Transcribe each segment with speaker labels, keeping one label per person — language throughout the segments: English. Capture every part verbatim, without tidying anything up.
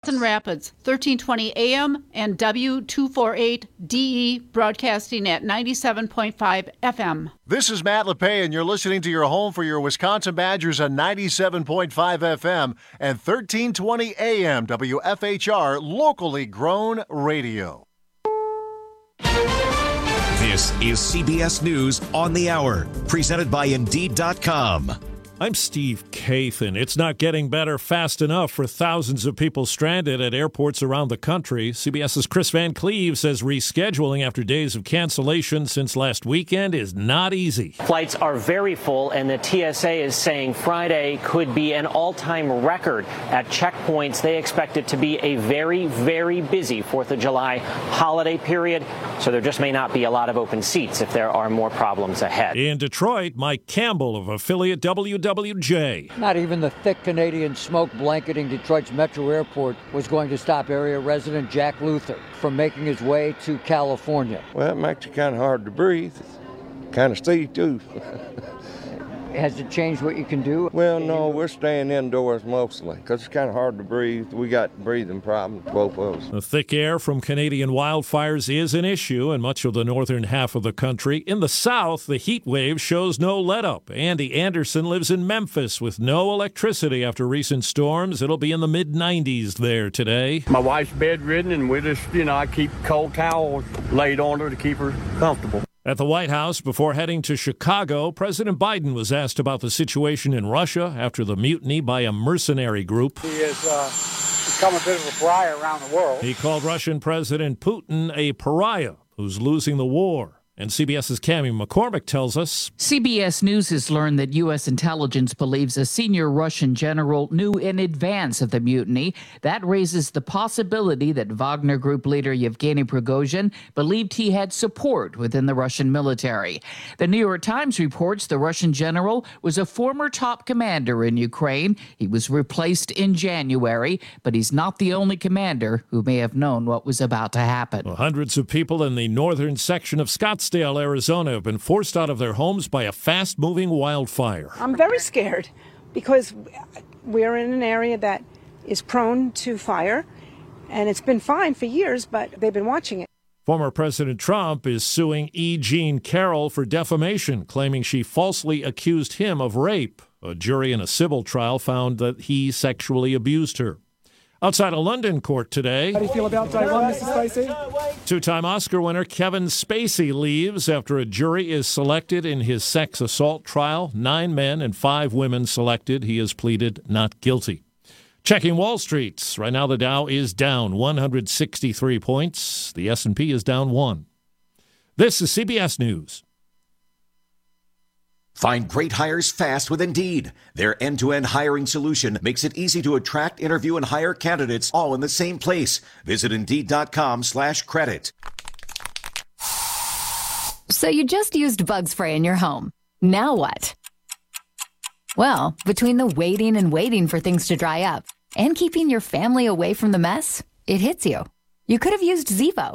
Speaker 1: Dalton Rapids, thirteen twenty A M and W two forty-eight D E, broadcasting at ninety-seven point five F M.
Speaker 2: This is Matt LePay, and you're listening to your home for your Wisconsin Badgers on ninety-seven point five F M and thirteen twenty A M W F H R, locally grown radio.
Speaker 3: This is C B S News on the Hour, presented by Indeed dot com.
Speaker 4: I'm Steve Kathan. It's not getting better fast enough for thousands of people stranded at airports around the country. CBS's Chris Van Cleve says rescheduling after days of cancellation since last weekend is not easy.
Speaker 5: Flights are very full, and the T S A is saying Friday could be an all-time record at checkpoints. They expect it to be a very, very busy fourth of July holiday period, so there just may not be a lot of open seats if there are more problems ahead.
Speaker 4: In Detroit, Mike Campbell of affiliate W W J.
Speaker 6: Not even the thick Canadian smoke blanketing Detroit's Metro Airport was going to stop area resident Jack Luther from making his way to California.
Speaker 7: Well, it makes it kind of hard to breathe. Kind of see, too.
Speaker 6: Has it changed what you can do?
Speaker 7: Well, no, we're staying indoors mostly because it's kind of hard to breathe. We got breathing problems, both of us.
Speaker 4: The thick air from Canadian wildfires is an issue in much of the northern half of the country. In the south, the heat wave shows no let-up. Andy Anderson lives in Memphis with no electricity after recent storms. It'll be in the mid nineties there today.
Speaker 8: My wife's bedridden, and we just, you know, I keep cold towels laid on her to keep her comfortable.
Speaker 4: At the White House, before heading to Chicago, President Biden was asked about the situation in Russia after the mutiny by a mercenary group.
Speaker 9: He has uh, become a bit of a pariah around the world.
Speaker 4: He called Russian President Putin a pariah who's losing the war. And CBS's Cammie McCormick tells us
Speaker 10: C B S News has learned that U S intelligence believes a senior Russian general knew in advance of the mutiny. That raises the possibility that Wagner Group leader Yevgeny Prigozhin believed he had support within the Russian military. The New York Times reports the Russian general was a former top commander in Ukraine. He was replaced in January, but he's not the only commander who may have known what was about to happen.
Speaker 4: Well, hundreds of people in the northern section of Scottsdale, Arizona, have been forced out of their homes by a fast-moving wildfire.
Speaker 11: I'm very scared because we're in an area that is prone to fire, and it's been fine for years, but they've been watching it.
Speaker 4: Former President Trump is suing E. Jean Carroll for defamation, claiming she falsely accused him of rape. A jury in a civil trial found that he sexually abused her. Outside a London court today.
Speaker 12: How do you feel about day one, Mister Spacey?
Speaker 4: Two-time Oscar winner Kevin Spacey leaves after a jury is selected in his sex assault trial. Nine men and five women selected. He has pleaded not guilty. Checking Wall Street. Right now the Dow is down one hundred sixty-three points. The S and P is down one. This is C B S News.
Speaker 3: Find great hires fast with Indeed. Their end-to-end hiring solution makes it easy to attract, interview, and hire candidates all in the same place. Visit Indeed.com slash credit.
Speaker 13: So you just used bug spray in your home. Now what? Well, between the waiting and waiting for things to dry up and keeping your family away from the mess, it hits you. You could have used Zevo.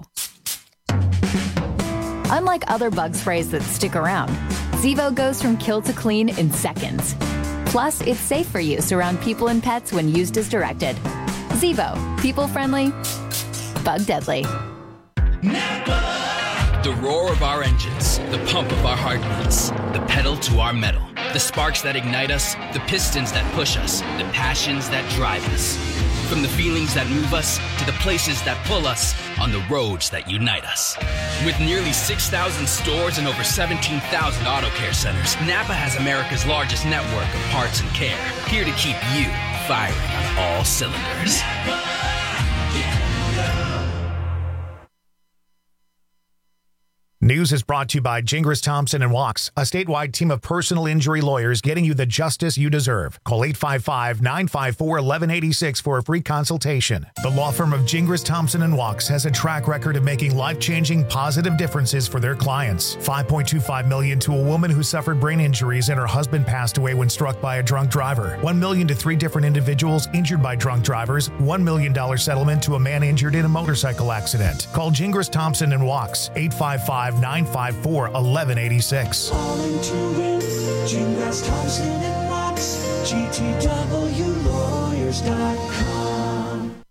Speaker 13: Unlike other bug sprays that stick around, Zevo goes from kill to clean in seconds. Plus, it's safe for use around people and pets when used as directed. Zevo, people-friendly, bug-deadly.
Speaker 14: The roar of our engines, the pump of our heartbeats, the pedal to our metal, the sparks that ignite us, the pistons that push us, the passions that drive us. From the feelings that move us to the places that pull us on the roads that unite us. With nearly six thousand stores and over seventeen thousand auto care centers, Napa has America's largest network of parts and care, here to keep you firing on all cylinders.
Speaker 15: News is brought to you by Gingras Thompson and Wachs, a statewide team of personal injury lawyers getting you the justice you deserve. Call eight five five, nine five four, one one eight six for a free consultation. The law firm of Gingras Thompson and Wachs has a track record of making life-changing positive differences for their clients. five point two five million dollars to a woman who suffered brain injuries and her husband passed away when struck by a drunk driver. one million dollars to three different individuals injured by drunk drivers. one million dollars settlement to a man injured in a motorcycle accident. Call Gingras Thompson and Wachs, eight five five, nine five four, one one eight six.
Speaker 16: Calling to win, Gingras Thompson and Wachs, G T W lawyers dot com.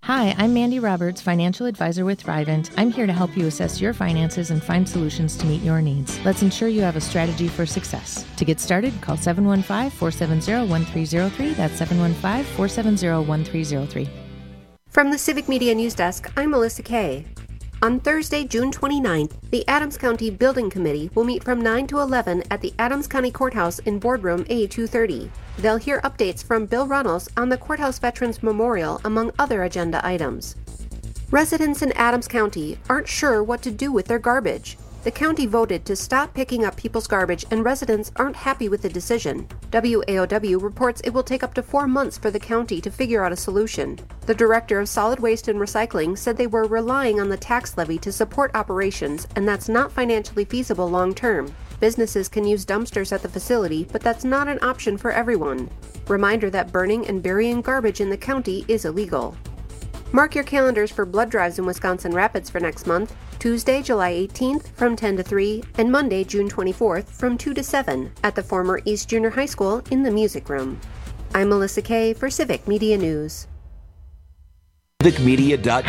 Speaker 17: Hi, I'm Mandy Roberts, financial advisor with Thrivent. I'm here to help you assess your finances and find solutions to meet your needs. Let's ensure you have a strategy for success. To get started, call seven one five, four seven zero, one three zero three. That's seven one five, four seven zero, one three zero three.
Speaker 18: From the Civic Media News Desk, I'm Melissa Kay. On Thursday, June twenty-ninth, the Adams County Building Committee will meet from nine to eleven at the Adams County Courthouse in Boardroom A two thirty. They'll hear updates from Bill Runnels on the Courthouse Veterans Memorial, among other agenda items. Residents in Adams County aren't sure what to do with their garbage. The county voted to stop picking up people's garbage, and residents aren't happy with the decision. W A O W reports it will take up to four months for the county to figure out a solution. The director of Solid Waste and Recycling said they were relying on the tax levy to support operations, and that's not financially feasible long term. Businesses can use dumpsters at the facility, but that's not an option for everyone. Reminder that burning and burying garbage in the county is illegal. Mark your calendars for blood drives in Wisconsin Rapids for next month, Tuesday, July eighteenth from ten to three, and Monday, June twenty-fourth from two to seven at the former East Junior High School in the Music Room. I'm Melissa Kay for Civic Media News.
Speaker 3: civic media dot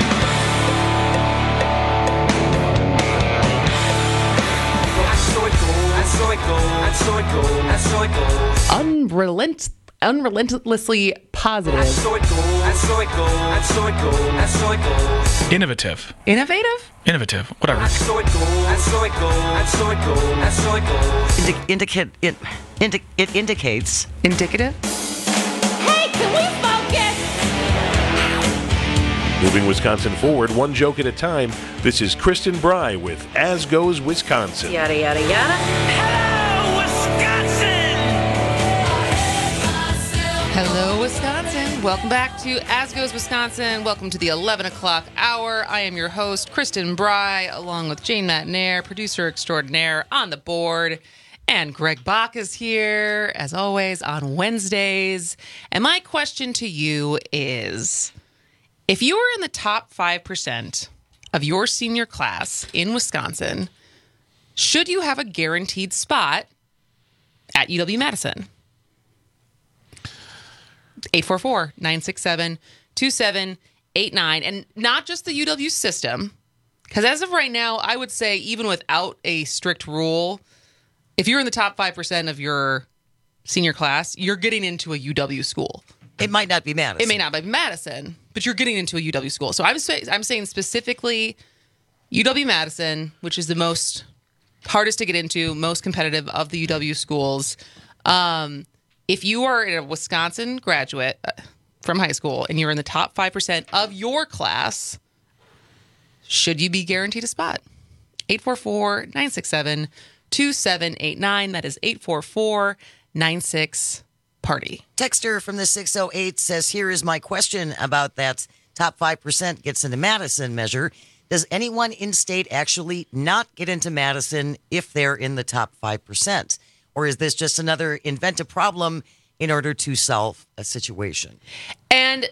Speaker 19: Unrelent, unrelentlessly positive.
Speaker 20: Innovative.
Speaker 19: Innovative?
Speaker 20: Innovative. Whatever.
Speaker 21: Indi- indicate it, indi- it indicates.
Speaker 19: Indicative?
Speaker 22: Hey, can we focus?
Speaker 23: Moving Wisconsin forward, one joke at a time. This is Kristen Bry with As Goes Wisconsin.
Speaker 22: Yada, yada, yada. Hello, Wisconsin!
Speaker 19: Hello, Wisconsin. Welcome back to As Goes Wisconsin. Welcome to the eleven o'clock hour. I am your host, Kristen Bry, along with Jane Matnair, producer extraordinaire on the board. And Greg Bach is here, as always, on Wednesdays. And my question to you is, if you were in the top five percent of your senior class in Wisconsin, should you have a guaranteed spot at U W-Madison? eight four four, nine six seven, two seven eight nine. And not just the U W system, because as of right now, I would say even without a strict rule, if you're in the top five percent of your senior class, you're getting into a U W school.
Speaker 21: It might not be Madison.
Speaker 19: It may not be Madison, but you're getting into a U W school. So I'm, say, I'm saying specifically U W-Madison, which is the most hardest to get into, most competitive of the U W schools. Um, if you are a Wisconsin graduate from high school and you're in the top five percent of your class, should you be guaranteed a spot? eight four four, nine six seven, two seven eight nine. That is eight four four, nine six party.
Speaker 21: Texter from the six oh eight says, here is my question about that top five percent gets into Madison measure. Does anyone in state actually not get into Madison if they're in the top five percent? Or is this just another inventive problem in order to solve a situation?
Speaker 19: And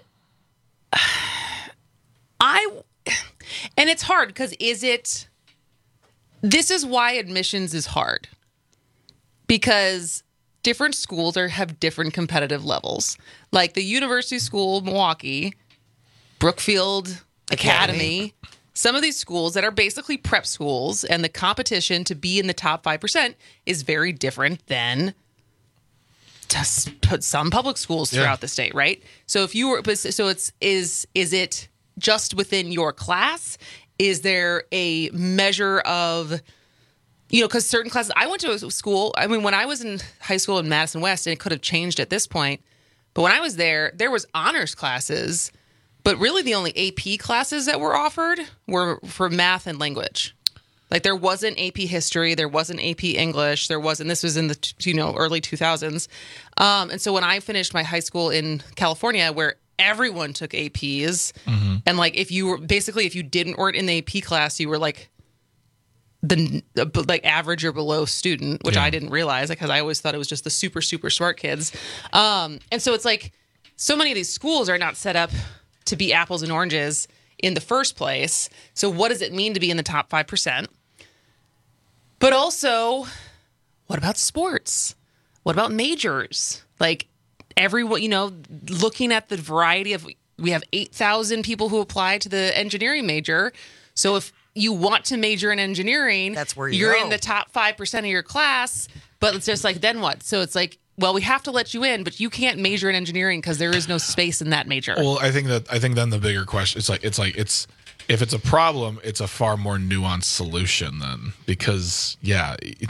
Speaker 19: I, and it's hard because is it, this is why admissions is hard. Because different schools are have different competitive levels. Like the University School of Milwaukee, Brookfield Academy, Academy, some of these schools that are basically prep schools, and the competition to be in the top five percent is very different than just some public schools throughout yeah. the state, right? So if you were, so it's, is, is it just within your class? Is there a measure of, you know, because certain classes, I went to a school, I mean, when I was in high school in Madison West, and it could have changed at this point, but when I was there, there was honors classes, but really the only A P classes that were offered were for math and language. Like there wasn't A P history, there wasn't A P English, there wasn't, this was in the, you know, early two thousands. Um, and so when I finished my high school in California, where everyone took A Ps, mm-hmm. and like if you were, basically if you didn't weren't in the A P class, you were like, the like average or below student, which yeah. I didn't realize because I always thought it was just the super, super smart kids. Um, and so it's like so many of these schools are not set up to be apples and oranges in the first place. So what does it mean to be in the top five percent? But also, what about sports? What about majors? Like everyone, you know, looking at the variety of we have eight thousand people who apply to the engineering major. So if you want to major in engineering,
Speaker 21: that's where you
Speaker 19: you're
Speaker 21: go.
Speaker 19: in the top five percent of your class. But it's just like, then what? So it's like, well, we have to let you in, but you can't major in engineering because there is no space in that major.
Speaker 1: Well, I think that I think then the bigger question it's like it's like it's if it's a problem, it's a far more nuanced solution then, because yeah. It,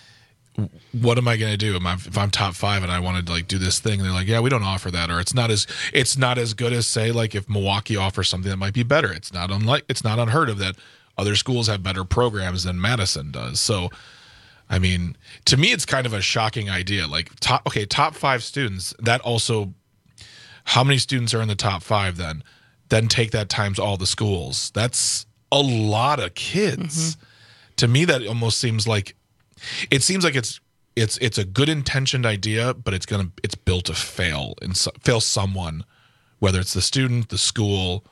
Speaker 1: what am I going to do? Am I, if I'm top five and I wanted to like do this thing, they're like, yeah, we don't offer that, or it's not as it's not as good as say like if Milwaukee offers something that might be better. It's not unlike it's not unheard of that other schools have better programs than Madison does. So, I mean, to me, it's kind of a shocking idea. Like top, okay, top five students. That also, how many students are in the top five? Then, then take that times all the schools. That's a lot of kids. Mm-hmm. To me, that almost seems like. It seems like it's it's it's a good intentioned idea, but it's gonna it's built to fail and so, fail someone, whether it's the student, the school,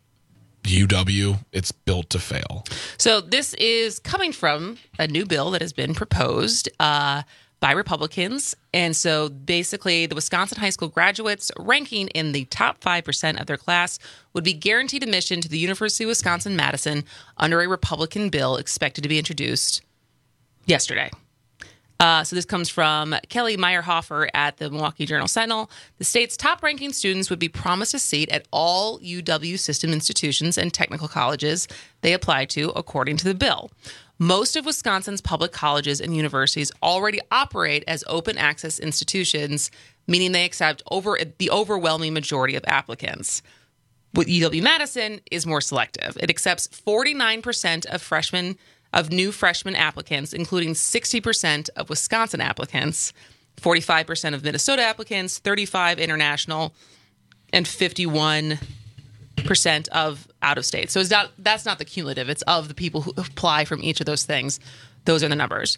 Speaker 1: U W. It's built to fail.
Speaker 19: So this is coming from a new bill that has been proposed uh, by Republicans, and so basically, the Wisconsin high school graduates ranking in the top five percent of their class would be guaranteed admission to the University of Wisconsin-Madison under a Republican bill expected to be introduced yesterday. Uh, so this comes from Kelly Meyerhofer at the Milwaukee Journal-Sentinel. The state's top-ranking students would be promised a seat at all U W system institutions and technical colleges they apply to, according to the bill. Most of Wisconsin's public colleges and universities already operate as open-access institutions, meaning they accept over the overwhelming majority of applicants. With U W-Madison is more selective. It accepts forty-nine percent of freshmen of new freshman applicants, including sixty percent of Wisconsin applicants, forty-five percent of Minnesota applicants, thirty-five international, and fifty-one percent of out-of-state. So it's not, that's not the cumulative. It's of the people who apply from each of those things. Those are the numbers.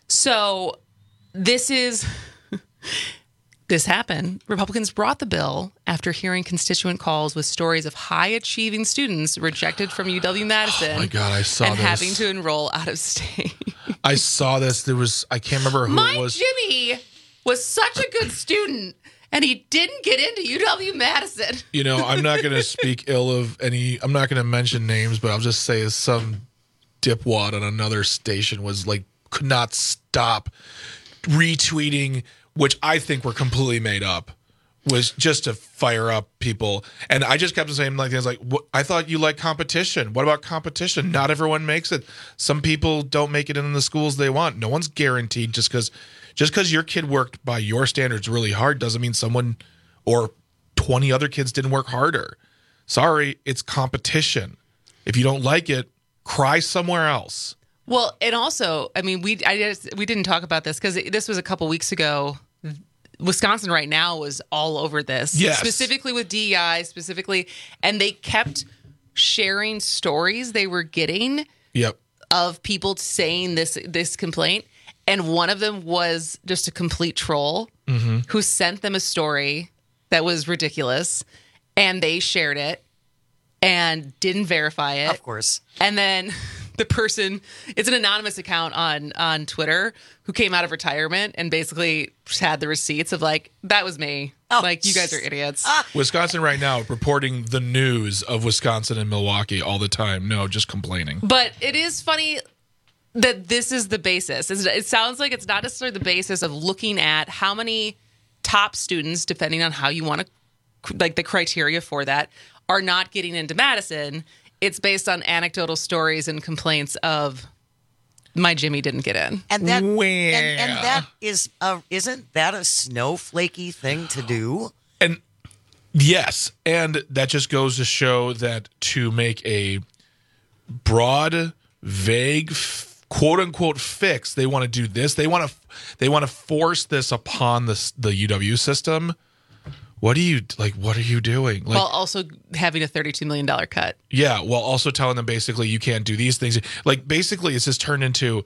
Speaker 19: So this is... This happened. Republicans brought the bill after hearing constituent calls with stories of high-achieving students rejected from U W-Madison.
Speaker 1: Oh my God, I saw
Speaker 19: and
Speaker 1: this.
Speaker 19: having to enroll out of state.
Speaker 1: I saw this. There was I can't remember who
Speaker 19: My
Speaker 1: it was.
Speaker 19: Jimmy was such a good student, and he didn't get into U W-Madison.
Speaker 1: You know, I'm not going to speak ill of any. I'm not going to mention names, but I'll just say some dipwad on another station was like could not stop retweeting, which I think were completely made up, was just to fire up people. And I just kept saying like things like, I thought you liked competition. What about competition? Not everyone makes it. Some people don't make it in the schools they want. No one's guaranteed just because just because your kid worked by your standards really hard doesn't mean someone or twenty other kids didn't work harder. Sorry, it's competition. If you don't like it, cry somewhere else.
Speaker 19: Well, and also, I mean, we I just, we didn't talk about this because this was a couple weeks ago. Wisconsin right now was all over this,
Speaker 1: yes.
Speaker 19: specifically with D E I, specifically, and they kept sharing stories they were getting
Speaker 1: yep.
Speaker 19: of people saying this this complaint, and one of them was just a complete troll
Speaker 1: mm-hmm.
Speaker 19: who sent them a story that was ridiculous, and they shared it and didn't verify it,
Speaker 21: of course,
Speaker 19: and then. The person, it's an anonymous account on on Twitter who came out of retirement and basically had the receipts of like, that was me. Oh. Like, you guys are idiots.
Speaker 21: Ah.
Speaker 1: Wisconsin right now reporting the news of Wisconsin and Milwaukee all the time. No, just complaining.
Speaker 19: But it is funny that this is the basis. It sounds like it's not necessarily the basis of looking at how many top students, depending on how you want to, like the criteria for that, are not getting into Madison. It's based on anecdotal stories and complaints of my Jimmy didn't get in.
Speaker 21: And that and, and that is a, isn't that a snowflakey thing to do?
Speaker 1: And yes, and that just goes to show that to make a broad, vague, quote unquote fix, they want to do this. They want to they want to force this upon the the U W system. What do you like? What are you doing? Like,
Speaker 19: while also having a thirty-two million dollars cut.
Speaker 1: Yeah, while also telling them basically you can't do these things. Like basically, it's just turned into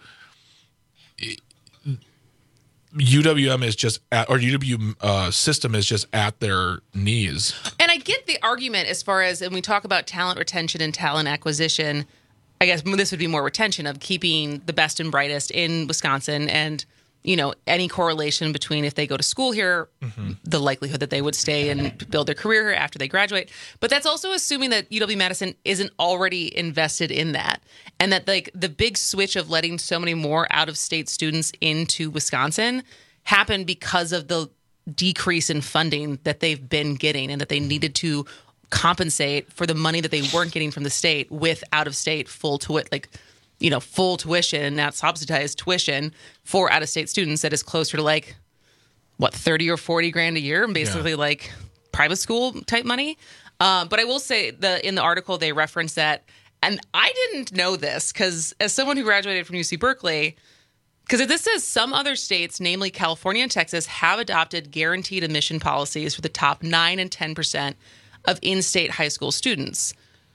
Speaker 1: U W M is just at, or U W uh, system is just at their knees.
Speaker 19: And I get the argument as far as, and we talk about talent retention and talent acquisition. I guess this would be more retention of keeping the best and brightest in Wisconsin and you know, any correlation between if they go to school here, mm-hmm. the likelihood that they would stay and build their career here after they graduate. But that's also assuming that U W-Madison isn't already invested in that. And that like the big switch of letting so many more out-of-state students into Wisconsin happened because of the decrease in funding that they've been getting and that they needed to compensate for the money that they weren't getting from the state with out-of-state full tuition, like, you know, full tuition, not subsidized tuition for out-of-state students that is closer to like, what, thirty or forty grand a year and basically yeah. like private school type money. Uh, but I will say the in the article they reference that, and I didn't know this because as someone who graduated from U C Berkeley, because this says some other states, namely California and Texas, have adopted guaranteed admission policies for the top nine and ten percent of in-state high school students.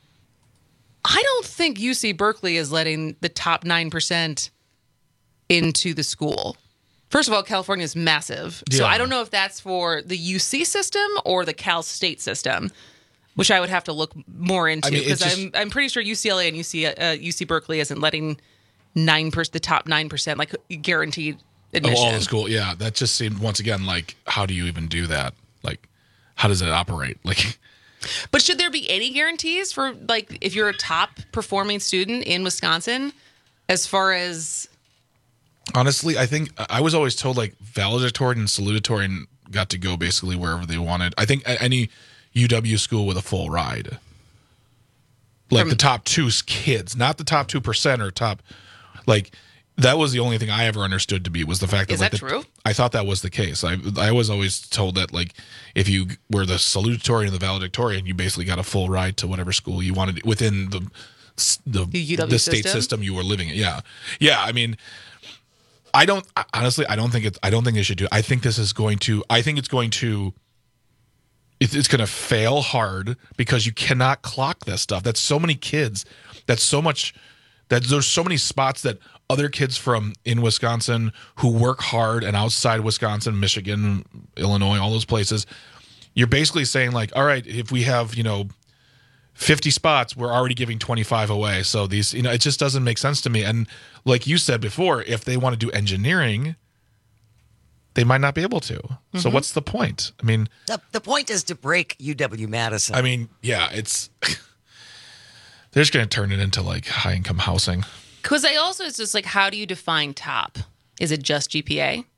Speaker 19: I don't think U C Berkeley is letting the top nine percent into the school. First of all, California is massive. Yeah. So I don't know if that's for the U C system or the Cal State system, which I would have to look more into because I mean, I'm I'm pretty sure U C L A and U C uh, U C Berkeley isn't letting nine percent the top nine percent like guaranteed admission.
Speaker 1: Oh, all the school, yeah. That just seemed once again like how do you even do that? Like, how does it operate? Like,
Speaker 19: but should there be any guarantees for like if you're a top performing student in Wisconsin, as far as?
Speaker 1: Honestly, I think I was always told like valedictorian and salutatorian got to go basically wherever they wanted. I think any U W school with a full ride, like From, the top two kids, not the top two percent or top. Like, that was the only thing I ever understood to be was the fact that,
Speaker 19: Is
Speaker 1: like,
Speaker 19: that
Speaker 1: the,
Speaker 19: true?
Speaker 1: I thought that was the case. I I was always told that, like, if you were the salutatorian and the valedictorian, you basically got a full ride to whatever school you wanted within the the,
Speaker 19: the,
Speaker 1: the state system? system you were living in. Yeah. Yeah, I mean, I don't, honestly, I don't think it's, I don't think they should do it. I think this is going to, I think it's going to, it's, it's going to fail hard because you cannot clock this stuff. That's so many kids. That's so much... That there's so many spots that other kids from in Wisconsin who work hard and outside Wisconsin, Michigan, Illinois, all those places, you're basically saying like, all right, if we have, you know, fifty spots, we're already giving twenty-five away. So these, you know, it just doesn't make sense to me. And like you said before, if they want to do engineering, they might not be able to. Mm-hmm. So what's the point? I mean,
Speaker 21: the, the point is to break U W-Madison.
Speaker 1: I mean, yeah, it's... They're just going to turn it into like high income housing.
Speaker 19: Because I also, it's just like, how do you define top? Is it just G P A?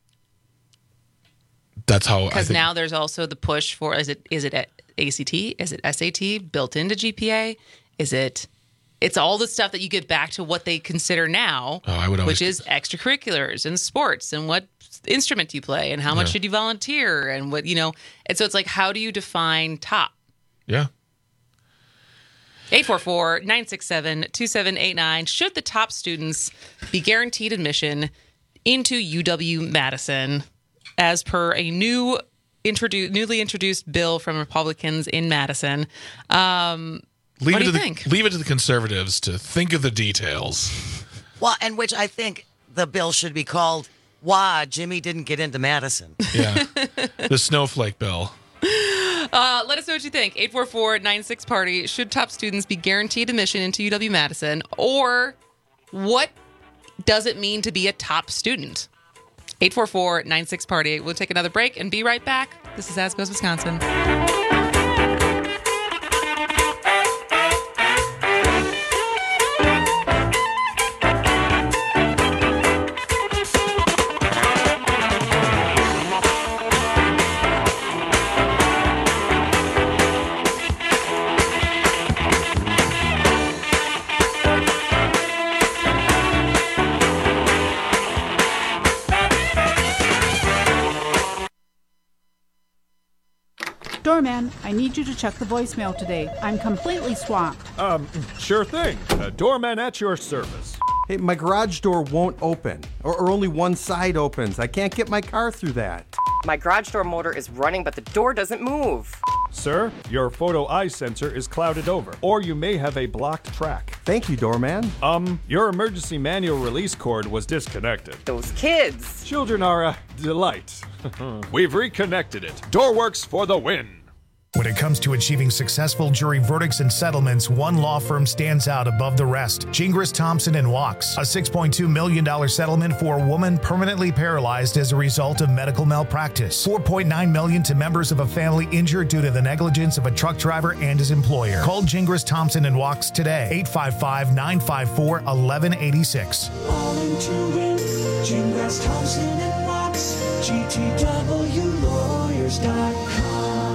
Speaker 1: That's how.
Speaker 19: Because now there's also the push for is it is it A C T? Is it S A T built into G P A? Is it? It's all the stuff that you get back to what they consider now,
Speaker 1: oh, I would always,
Speaker 19: which is extracurriculars and sports and what instrument you play and how much yeah. should you volunteer and what you know. And so it's like, how do you define top?
Speaker 1: Yeah.
Speaker 19: eight four four, nine six seven, two seven eight nine. Should the top students be guaranteed admission into U W-Madison as per a new introduced, newly introduced bill from Republicans in Madison? Um,
Speaker 1: leave
Speaker 19: what
Speaker 1: it
Speaker 19: do you
Speaker 1: to
Speaker 19: think?
Speaker 1: The, leave it to the conservatives to think of the details.
Speaker 21: Well, and which I think the bill should be called, Why Jimmy Didn't Get Into Madison.
Speaker 1: Yeah, the snowflake bill.
Speaker 19: Uh, let us know what you think. eight four four, nine six party. Should top students be guaranteed admission into U W-Madison? Or what does it mean to be a top student? eight four four, nine six party. We'll take another break and be right back. This is As Goes Wisconsin.
Speaker 2: Doorman, I need you to check the voicemail today. I'm completely swamped.
Speaker 5: Um, sure thing. Uh, doorman at your service.
Speaker 20: Hey, my garage door won't open, or, or only one side opens. I can't get my car through that.
Speaker 24: My garage door motor is running, but the door doesn't move.
Speaker 5: Sir, your photo eye sensor is clouded over, or you may have a blocked track.
Speaker 20: Thank you, doorman.
Speaker 5: Um, your emergency manual release cord was disconnected.
Speaker 24: Those kids.
Speaker 5: Children are a delight. We've reconnected it. Door works for the win.
Speaker 15: When it comes to achieving successful jury verdicts and settlements, one law firm stands out above the rest. Gingras, Thompson and Wachs. A six point two million dollars settlement for a woman permanently paralyzed as a result of medical malpractice. four point nine million dollars to members of a family injured due to the negligence of a truck driver and his employer. Call Gingras, Thompson and Wachs today. eight five five, nine five four, one one eight six.
Speaker 16: All into it. Gingras, Thompson and Wachs. G T W lawyers dot com.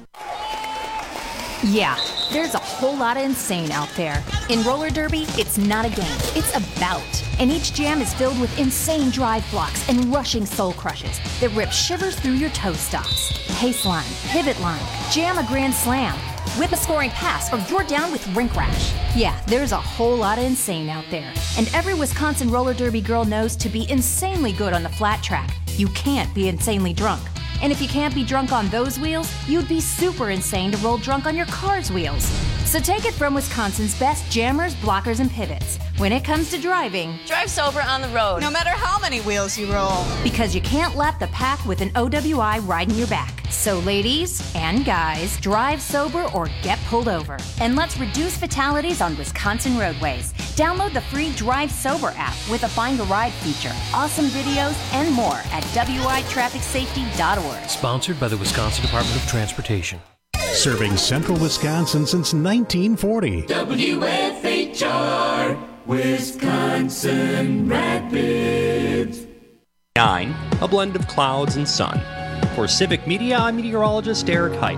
Speaker 6: Yeah, there's a whole lot of insane out there. In roller derby, it's not a game, it's a bout. And each jam is filled with insane drive blocks and rushing soul crushes that rip shivers through your toe stops. Pace line, pivot line, jam a grand slam, whip a scoring pass, or you're down with rink rash. Yeah, there's a whole lot of insane out there. And every Wisconsin roller derby girl knows to be insanely good on the flat track, you can't be insanely drunk. And if you can't be drunk on those wheels, you'd be super insane to roll drunk on your car's wheels. So take it from Wisconsin's best jammers, blockers, and pivots. When it comes to driving,
Speaker 7: drive sober on the road, no matter how many wheels you roll.
Speaker 6: Because you can't lap the pack with an O W I riding your back. So ladies and guys, drive sober or get pulled over. And let's reduce fatalities on Wisconsin roadways. Download the free Drive Sober app with a Find a Ride feature, awesome videos, and more at W I traffic safety dot org.
Speaker 8: Sponsored by the Wisconsin Department of Transportation.
Speaker 9: Serving central Wisconsin since nineteen forty.
Speaker 22: W F H R, Wisconsin Rapids.
Speaker 25: Nine, a blend of clouds and sun. For Civic Media, I'm meteorologist Eric Height.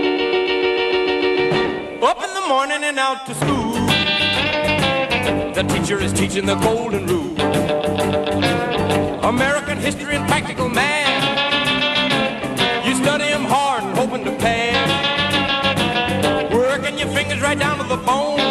Speaker 26: Up in the morning and out to school. The teacher is teaching the golden rule. American history and practical math. You study them hard and hoping to pass. Working your fingers right down to the bone.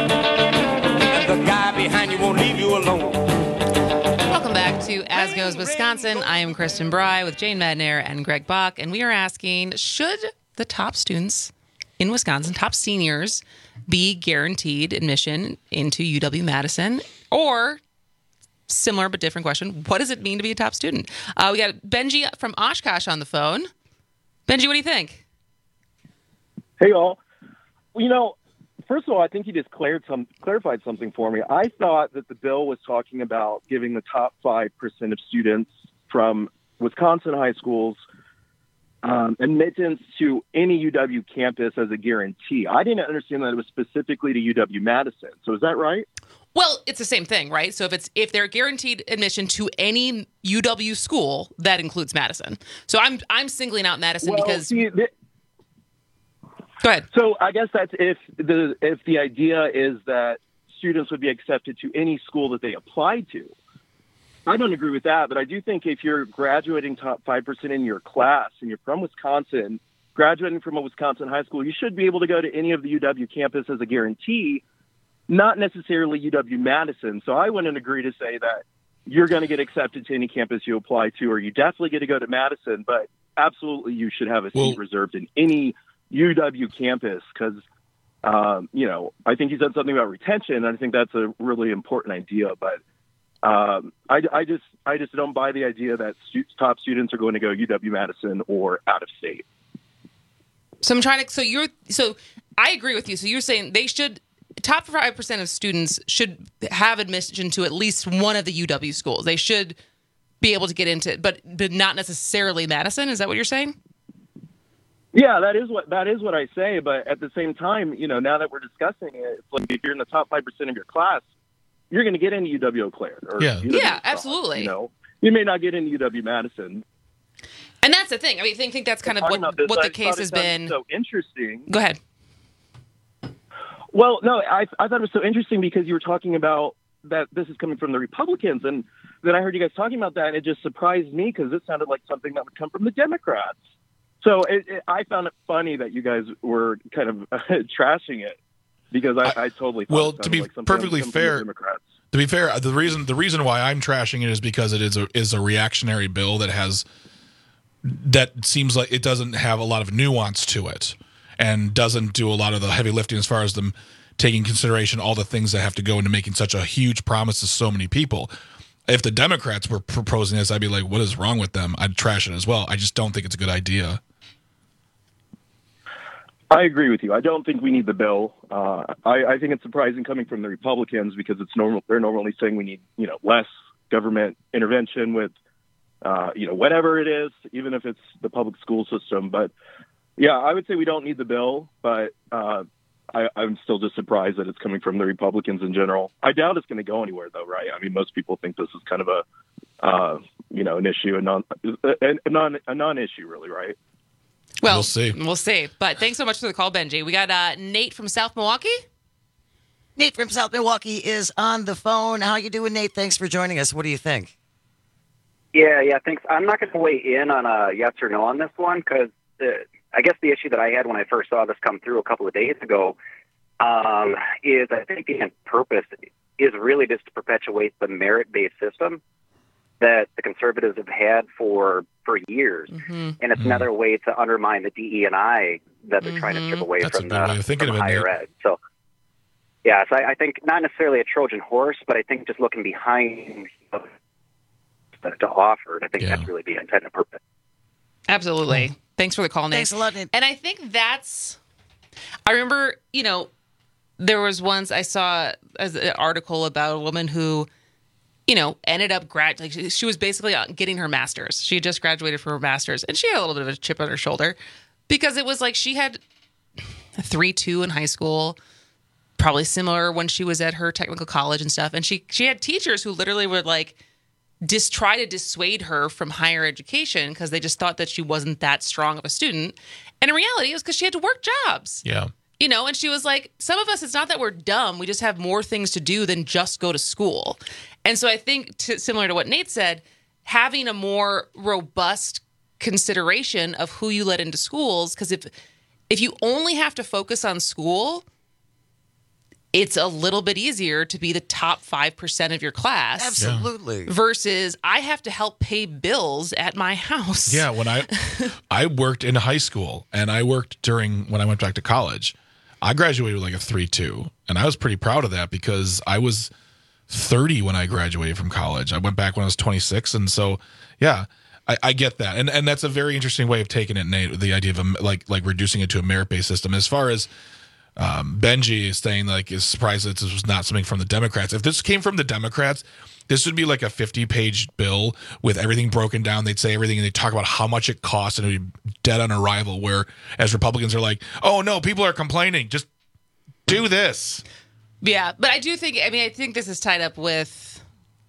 Speaker 26: And the guy behind you won't leave you alone.
Speaker 19: Welcome back to As Goes Wisconsin. I am Kristen Bry with Jane Madnair and Greg Bach, and we are asking, should the top students in Wisconsin, top seniors, be guaranteed admission into U W-Madison? Or, similar but different question, what does it mean to be a top student? Uh, we got Benji from Oshkosh on the phone. Benji, what do you think?
Speaker 27: Hey, all. Well, you know, first of all, I think you just cleared some, clarified something for me. I thought that the bill was talking about giving the top five percent of students from Wisconsin high schools um, admittance to any U W campus as a guarantee. I didn't understand that it was specifically to U W-Madison. So is that right?
Speaker 19: Well, it's the same thing, right? So if it's if they're guaranteed admission to any U W school, that includes Madison. So I'm I'm singling out Madison
Speaker 27: well,
Speaker 19: because.
Speaker 27: See, the,
Speaker 19: Go ahead.
Speaker 27: So I guess that's if the if the idea is that students would be accepted to any school that they apply to. I don't agree with that, but I do think if you're graduating top five percent in your class and you're from Wisconsin, graduating from a Wisconsin high school, you should be able to go to any of the U W campus as a guarantee, not necessarily U W-Madison. So I wouldn't agree to say that you're going to get accepted to any campus you apply to, or you definitely get to go to Madison, but absolutely you should have a seat well, reserved in any U W campus because, um, you know, I think you said something about retention, and I think that's a really important idea. But um, I, I just I just don't buy the idea that stu- top students are going to go U W-Madison or out of state.
Speaker 19: So I'm trying to. So you're. So I agree with you. So you're saying they should. Top five percent of students should have admission to at least one of the U W schools. They should be able to get into it, but but not necessarily Madison. Is that what you're saying?
Speaker 27: Yeah, that is what that is what I say. But at the same time, you know, now that we're discussing it, it's like if you're in the top five percent of your class, you're going to get into U W-Eau Claire. Or
Speaker 19: yeah,
Speaker 27: U W
Speaker 19: yeah, absolutely.
Speaker 27: You know, you may not get into U W-Madison.
Speaker 19: And that's the thing. I mean, I think, think that's kind of what,
Speaker 27: this,
Speaker 19: what the
Speaker 27: I
Speaker 19: case has been.
Speaker 27: So interesting.
Speaker 19: Go ahead.
Speaker 27: Well, no, I I thought it was so interesting because you were talking about that this is coming from the Republicans, and then I heard you guys talking about that, and it just surprised me because it sounded like something that would come from the Democrats. So it, it, I found it funny that you guys were kind of uh, trashing it because I, I totally thought
Speaker 1: well
Speaker 27: it
Speaker 1: to be
Speaker 27: like
Speaker 1: perfectly fair. To be fair, the reason the reason why I'm trashing it is because it is a is a reactionary bill that has that seems like it doesn't have a lot of nuance to it and doesn't do a lot of the heavy lifting as far as them taking consideration all the things that have to go into making such a huge promise to so many people. If the Democrats were proposing this, I'd be like, what is wrong with them? I'd trash it as well. I just don't think it's a good idea.
Speaker 27: I agree with you. I don't think we need the bill. Uh, I, I think it's surprising coming from the Republicans because it's normal. They're normally saying we need, you know, less government intervention with, uh, you know, whatever it is, even if it's the public school system. But yeah, I would say we don't need the bill, but uh, I, I'm still just surprised that it's coming from the Republicans in general. I doubt it's going to go anywhere, though, right? I mean, most people think this is kind of a, uh, you know, an issue, a non, a non, a non-issue, really, right?
Speaker 19: Well,
Speaker 1: we'll see.
Speaker 19: We'll see. But thanks so much for the call, Benji. We got uh, Nate from South Milwaukee.
Speaker 21: Nate from South Milwaukee is on the phone. How you doing, Nate? Thanks for joining us. What do you think?
Speaker 4: Yeah, yeah, thanks. I'm not going to weigh in on a yes or no on this one because I guess the issue that I had when I first saw this come through a couple of days ago um, is I think the purpose is really just to perpetuate the merit-based system that the conservatives have had for for years, mm-hmm. and it's mm-hmm. another way to undermine the D E and I that they're mm-hmm. trying to strip away
Speaker 1: That's
Speaker 4: from,
Speaker 1: a good way
Speaker 4: the,
Speaker 1: of thinking
Speaker 4: from
Speaker 1: of it,
Speaker 4: higher
Speaker 1: Nate.
Speaker 4: ed. So, yeah, so I, I think not necessarily a Trojan horse, but I think just looking behind to offer, I think
Speaker 1: Yeah.
Speaker 4: that's really the intent and purpose.
Speaker 19: Absolutely. Thanks for the call, Nate.
Speaker 21: Thanks a lot, Nate.
Speaker 19: And I think that's, I remember, you know, there was once I saw as an article about a woman who, you know, ended up grad. Like she, she was basically getting her master's. She had just graduated from her master's, and she had a little bit of a chip on her shoulder because it was like she had a three two in high school, probably similar when she was at her technical college and stuff. And she she had teachers who literally would like dis try to dissuade her from higher education because they just thought that she wasn't that strong of a student. And in reality, it was because she had to work jobs.
Speaker 1: Yeah.
Speaker 19: You know, and she was like, some of us, it's not that we're dumb. We just have more things to do than just go to school. And so I think, to, similar to what Nate said, having a more robust consideration of who you let into schools, because if if you only have to focus on school, it's a little bit easier to be the top five percent of your class.
Speaker 21: Absolutely.
Speaker 19: Versus I have to help pay bills at my house.
Speaker 1: Yeah, when I I worked in high school and I worked during when I went back to college. I graduated with like a three two, and I was pretty proud of that because I was thirty when I graduated from college. I went back when I was twenty-six, and so yeah, I, I get that, and and that's a very interesting way of taking it, Nate. The idea of a, like like reducing it to a merit-based system. As far as um, Benji is saying, like is surprised that this was not something from the Democrats. If this came from the Democrats, this would be like a fifty-page bill with everything broken down. They'd say everything, and they'd talk about how much it costs, and it would be dead on arrival. Where as Republicans are like, oh no, people are complaining. Just do this.
Speaker 19: Yeah, but I do think, I mean, I think this is tied up with,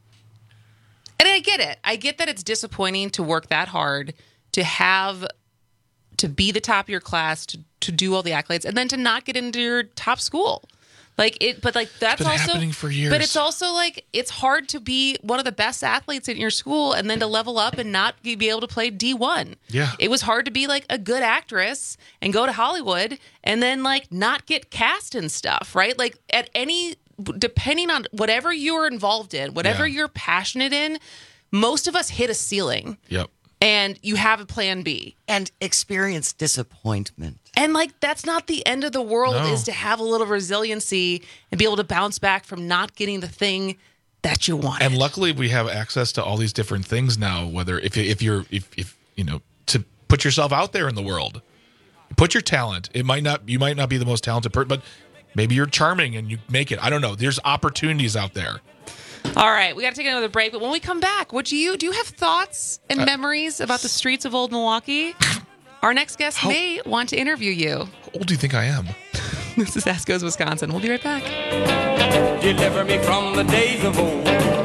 Speaker 19: and I get it. I get that it's disappointing to work that hard, to have, to be the top of your class, to, to do all the accolades, and then to not get into your top school. Like it, but like that's
Speaker 1: It's been
Speaker 19: also
Speaker 1: happening for years.
Speaker 19: But it's also like it's hard to be one of the best athletes in your school and then to level up and not be able to play D one.
Speaker 1: Yeah,
Speaker 19: it was hard to be like a good actress and go to Hollywood and then like not get cast and stuff, right? Like at any, depending on whatever you're involved in, whatever
Speaker 1: Yeah.
Speaker 19: you're passionate in, most of us hit a ceiling.
Speaker 1: Yep.
Speaker 19: And you have a plan B.
Speaker 21: And experience disappointment.
Speaker 19: And like that's not the end of the world,
Speaker 1: No.
Speaker 19: is to have a little resiliency and be able to bounce back from not getting the thing that you want.
Speaker 1: And luckily, we have access to all these different things now. Whether if if you're if if you know to put yourself out there in the world, put your talent. It might not you might not be the most talented person, but maybe you're charming and you make it. I don't know. There's opportunities out there.
Speaker 19: All right, we got to take another break. But when we come back, what do you do? You have thoughts and
Speaker 1: Uh,
Speaker 19: memories about the streets of Old Milwaukee? Our next guest
Speaker 1: How-
Speaker 19: may want to interview you.
Speaker 1: How old do you think I am?
Speaker 19: This is Ask Goes Wisconsin. We'll be right back.
Speaker 26: Deliver me from the days of old.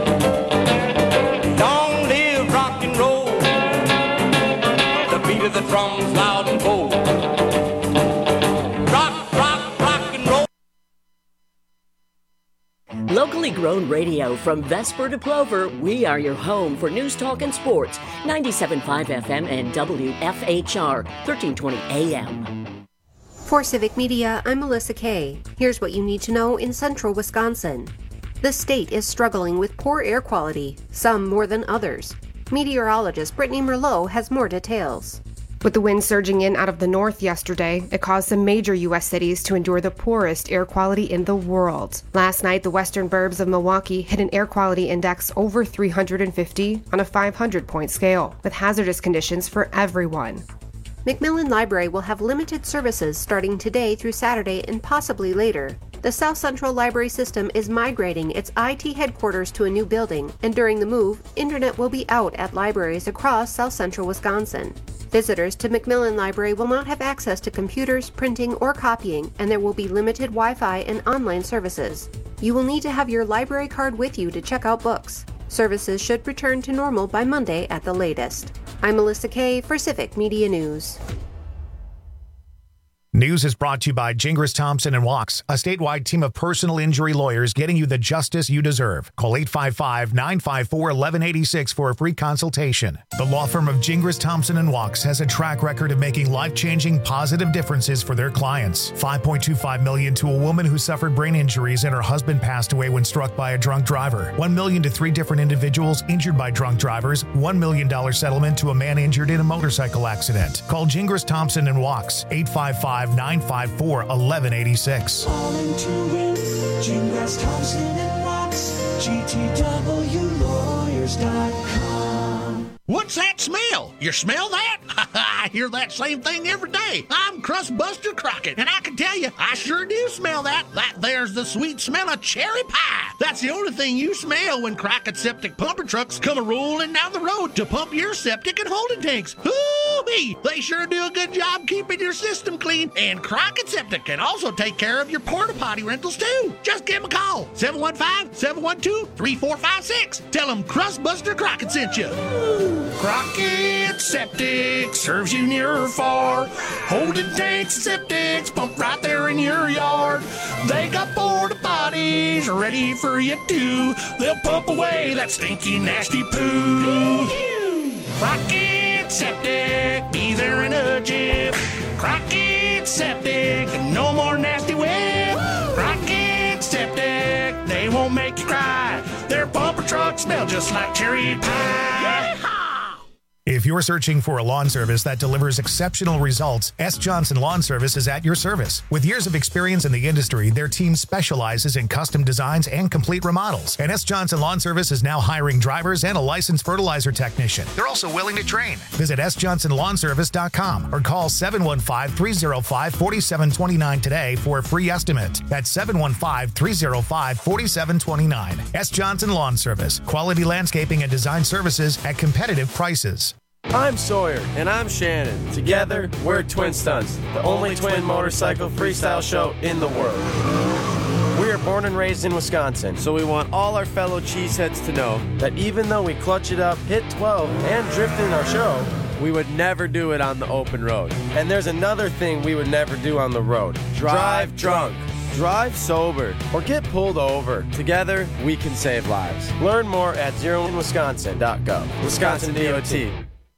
Speaker 26: Long live rock and roll. The beat of the drums loud and bold. Rock, rock, rock and roll.
Speaker 10: Locally grown radio from Vesper to Plover, we are your home for news, talk, and sports. ninety-seven point five F M and W F H R, thirteen twenty A M.
Speaker 18: For Civic Media, I'm Melissa Kay. Here's what you need to know in central Wisconsin. The state is struggling with poor air quality, some more than others. Meteorologist Brittany Merlot has more details.
Speaker 11: With the wind surging in out of the north yesterday, it caused some major U S cities to endure the poorest air quality in the world. Last night, the western burbs of Milwaukee hit an air quality index over three hundred fifty on a five hundred point scale, with hazardous conditions for everyone.
Speaker 18: McMillan Library will have limited services starting today through Saturday and possibly later. The South Central Library System is migrating its I T headquarters to a new building, and during the move, internet will be out at libraries across South Central Wisconsin. Visitors to McMillan Library will not have access to computers, printing, or copying, and there will be limited Wi-Fi and online services. You will need to have your library card with you to check out books. Services should return to normal by Monday at the latest. I'm Melissa Kay for Civic Media News.
Speaker 15: News is brought to you by Gingras Thompson and Walks, a statewide team of personal injury lawyers getting you the justice you deserve. Call eight five five, nine five four, one one eight six for a free consultation. The law firm of Gingras Thompson and Walks has a track record of making life-changing positive differences for their clients. five point two five million dollars to a woman who suffered brain injuries and her husband passed away when struck by a drunk driver. one million dollars to three different individuals injured by drunk drivers. one million dollars settlement to a man injured in a motorcycle accident. Call Gingras Thompson and Walks, eight five five, nine five four, one one eight six.
Speaker 16: Calling to win, Gingras Thompson and Walks, G T W lawyers dot com.
Speaker 2: What's that smell? You smell that? I hear that same thing every day. I'm Crustbuster Crockett, and I can tell you, I sure do smell that. That there's the sweet smell of cherry pie. That's the only thing you smell when Crockett Septic Pumper Trucks come a-rolling down the road to pump your septic and holding tanks. Hoo-wee! They sure do a good job keeping your system clean, and Crockett Septic can also take care of your porta potty rentals too. Just give them a call, seven one five, seven one two, three four five six. Tell them Crustbuster Crockett sent you. Crockett Septic serves you near or far. Holding tanks and septics pump right there in your yard. They got porta potties ready for you too. They'll pump away that stinky, nasty poo. Crockett Septic, be there in a jiff. Crockett Septic, no more nasty whip. Crockett Septic, they won't make you cry. Their pumper trucks smell just like cherry pie.
Speaker 15: If you're searching for a lawn service that delivers exceptional results, S. Johnson Lawn Service is at your service. With years of experience in the industry, their team specializes in custom designs and complete remodels. And S. Johnson Lawn Service is now hiring drivers and a licensed fertilizer technician. They're also willing to train. Visit s johnson lawn service dot com or call seven one five, three oh five, four seven two nine today for a free estimate. That's seven one five, three oh five, four seven two nine. S. Johnson Lawn Service. Quality landscaping and design services at competitive prices.
Speaker 3: I'm Sawyer. And I'm Shannon. Together, we're Twin Stunts, the only twin motorcycle freestyle show in the world. We are born and raised in Wisconsin, so we want all our fellow cheeseheads to know that even though we clutch it up, hit twelve, and drift in our show, we would never do it on the open road. And there's another thing we would never do on the road. Drive drunk. Drive sober or get pulled over. Together, we can save lives. Learn more at zero in wisconsin dot gov. Wisconsin D O T.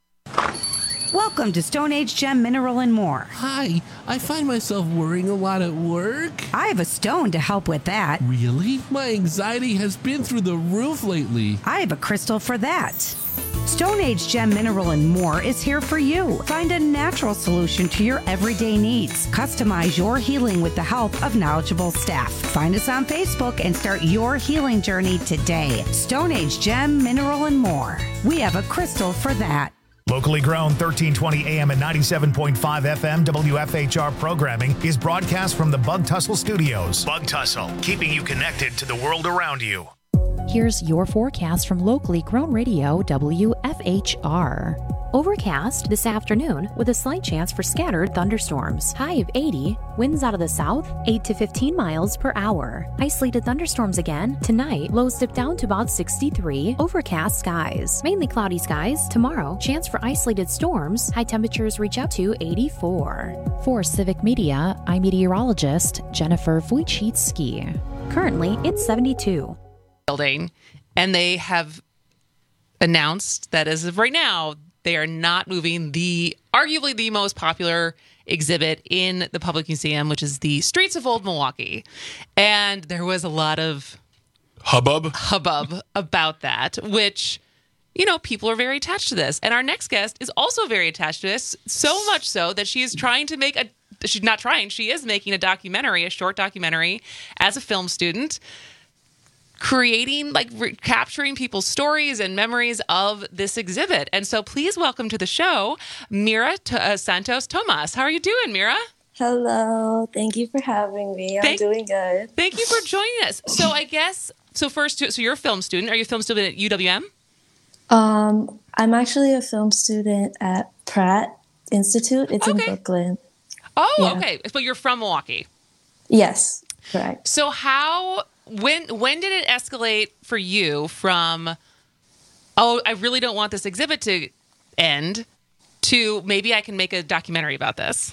Speaker 12: Welcome to Stone Age Gem Mineral and More.
Speaker 13: Hi, I find myself worrying a lot at work.
Speaker 12: I have a stone to help with that.
Speaker 13: Really? My anxiety has been through the roof lately.
Speaker 12: I have a crystal for that. Stone Age Gem Mineral and More is here for you. Find a natural solution to your everyday needs. Customize your healing with the help of knowledgeable staff. Find us on Facebook and start your healing journey today. Stone Age Gem Mineral and More. We have a crystal for that.
Speaker 15: Locally grown thirteen twenty A M and ninety-seven point five F M W F H R programming is broadcast from the Bug Tussle Studios. Bug Tussle, keeping you connected to the world around you.
Speaker 14: Here's your forecast from locally grown radio W F H R. Overcast this afternoon with a slight chance for scattered thunderstorms. High of eighty, winds out of the south, eight to fifteen miles per hour. Isolated thunderstorms again. Tonight, lows dip down to about sixty-three. Overcast skies. Mainly cloudy skies. Tomorrow, chance for isolated storms. High temperatures reach up to eighty-four. For Civic Media, I'm meteorologist Jennifer Wojcicki. Currently, it's seventy-two.
Speaker 19: Building, and they have announced that as of right now, they are not moving the arguably the most popular exhibit in the Public Museum, which is the Streets of Old Milwaukee. And there was a lot of
Speaker 1: hubbub
Speaker 19: hubbub about that, which, you know, people are very attached to this. And our next guest is also very attached to this, so much so that she is trying to make a, she's not trying, she is making a documentary, a short documentary as a film student. creating, like re- capturing people's stories and memories of this exhibit. And so please welcome to the show, Mira T- uh, Santos Tomas. How are you doing, Mira?
Speaker 5: Hello. Thank you for having me. I'm
Speaker 19: Thank-
Speaker 5: doing good.
Speaker 19: Thank you for joining us. So I guess, so first, so you're a film student. Are you a film student at U W M?
Speaker 5: Um, I'm actually a film student at Pratt Institute. It's
Speaker 19: Okay.
Speaker 5: in Brooklyn.
Speaker 19: Oh,
Speaker 5: Yeah.
Speaker 19: okay. But you're from Milwaukee.
Speaker 5: Yes, correct.
Speaker 19: So how, when, when did it escalate for you from, oh, I really don't want this exhibit to end, to maybe I can make a documentary about this?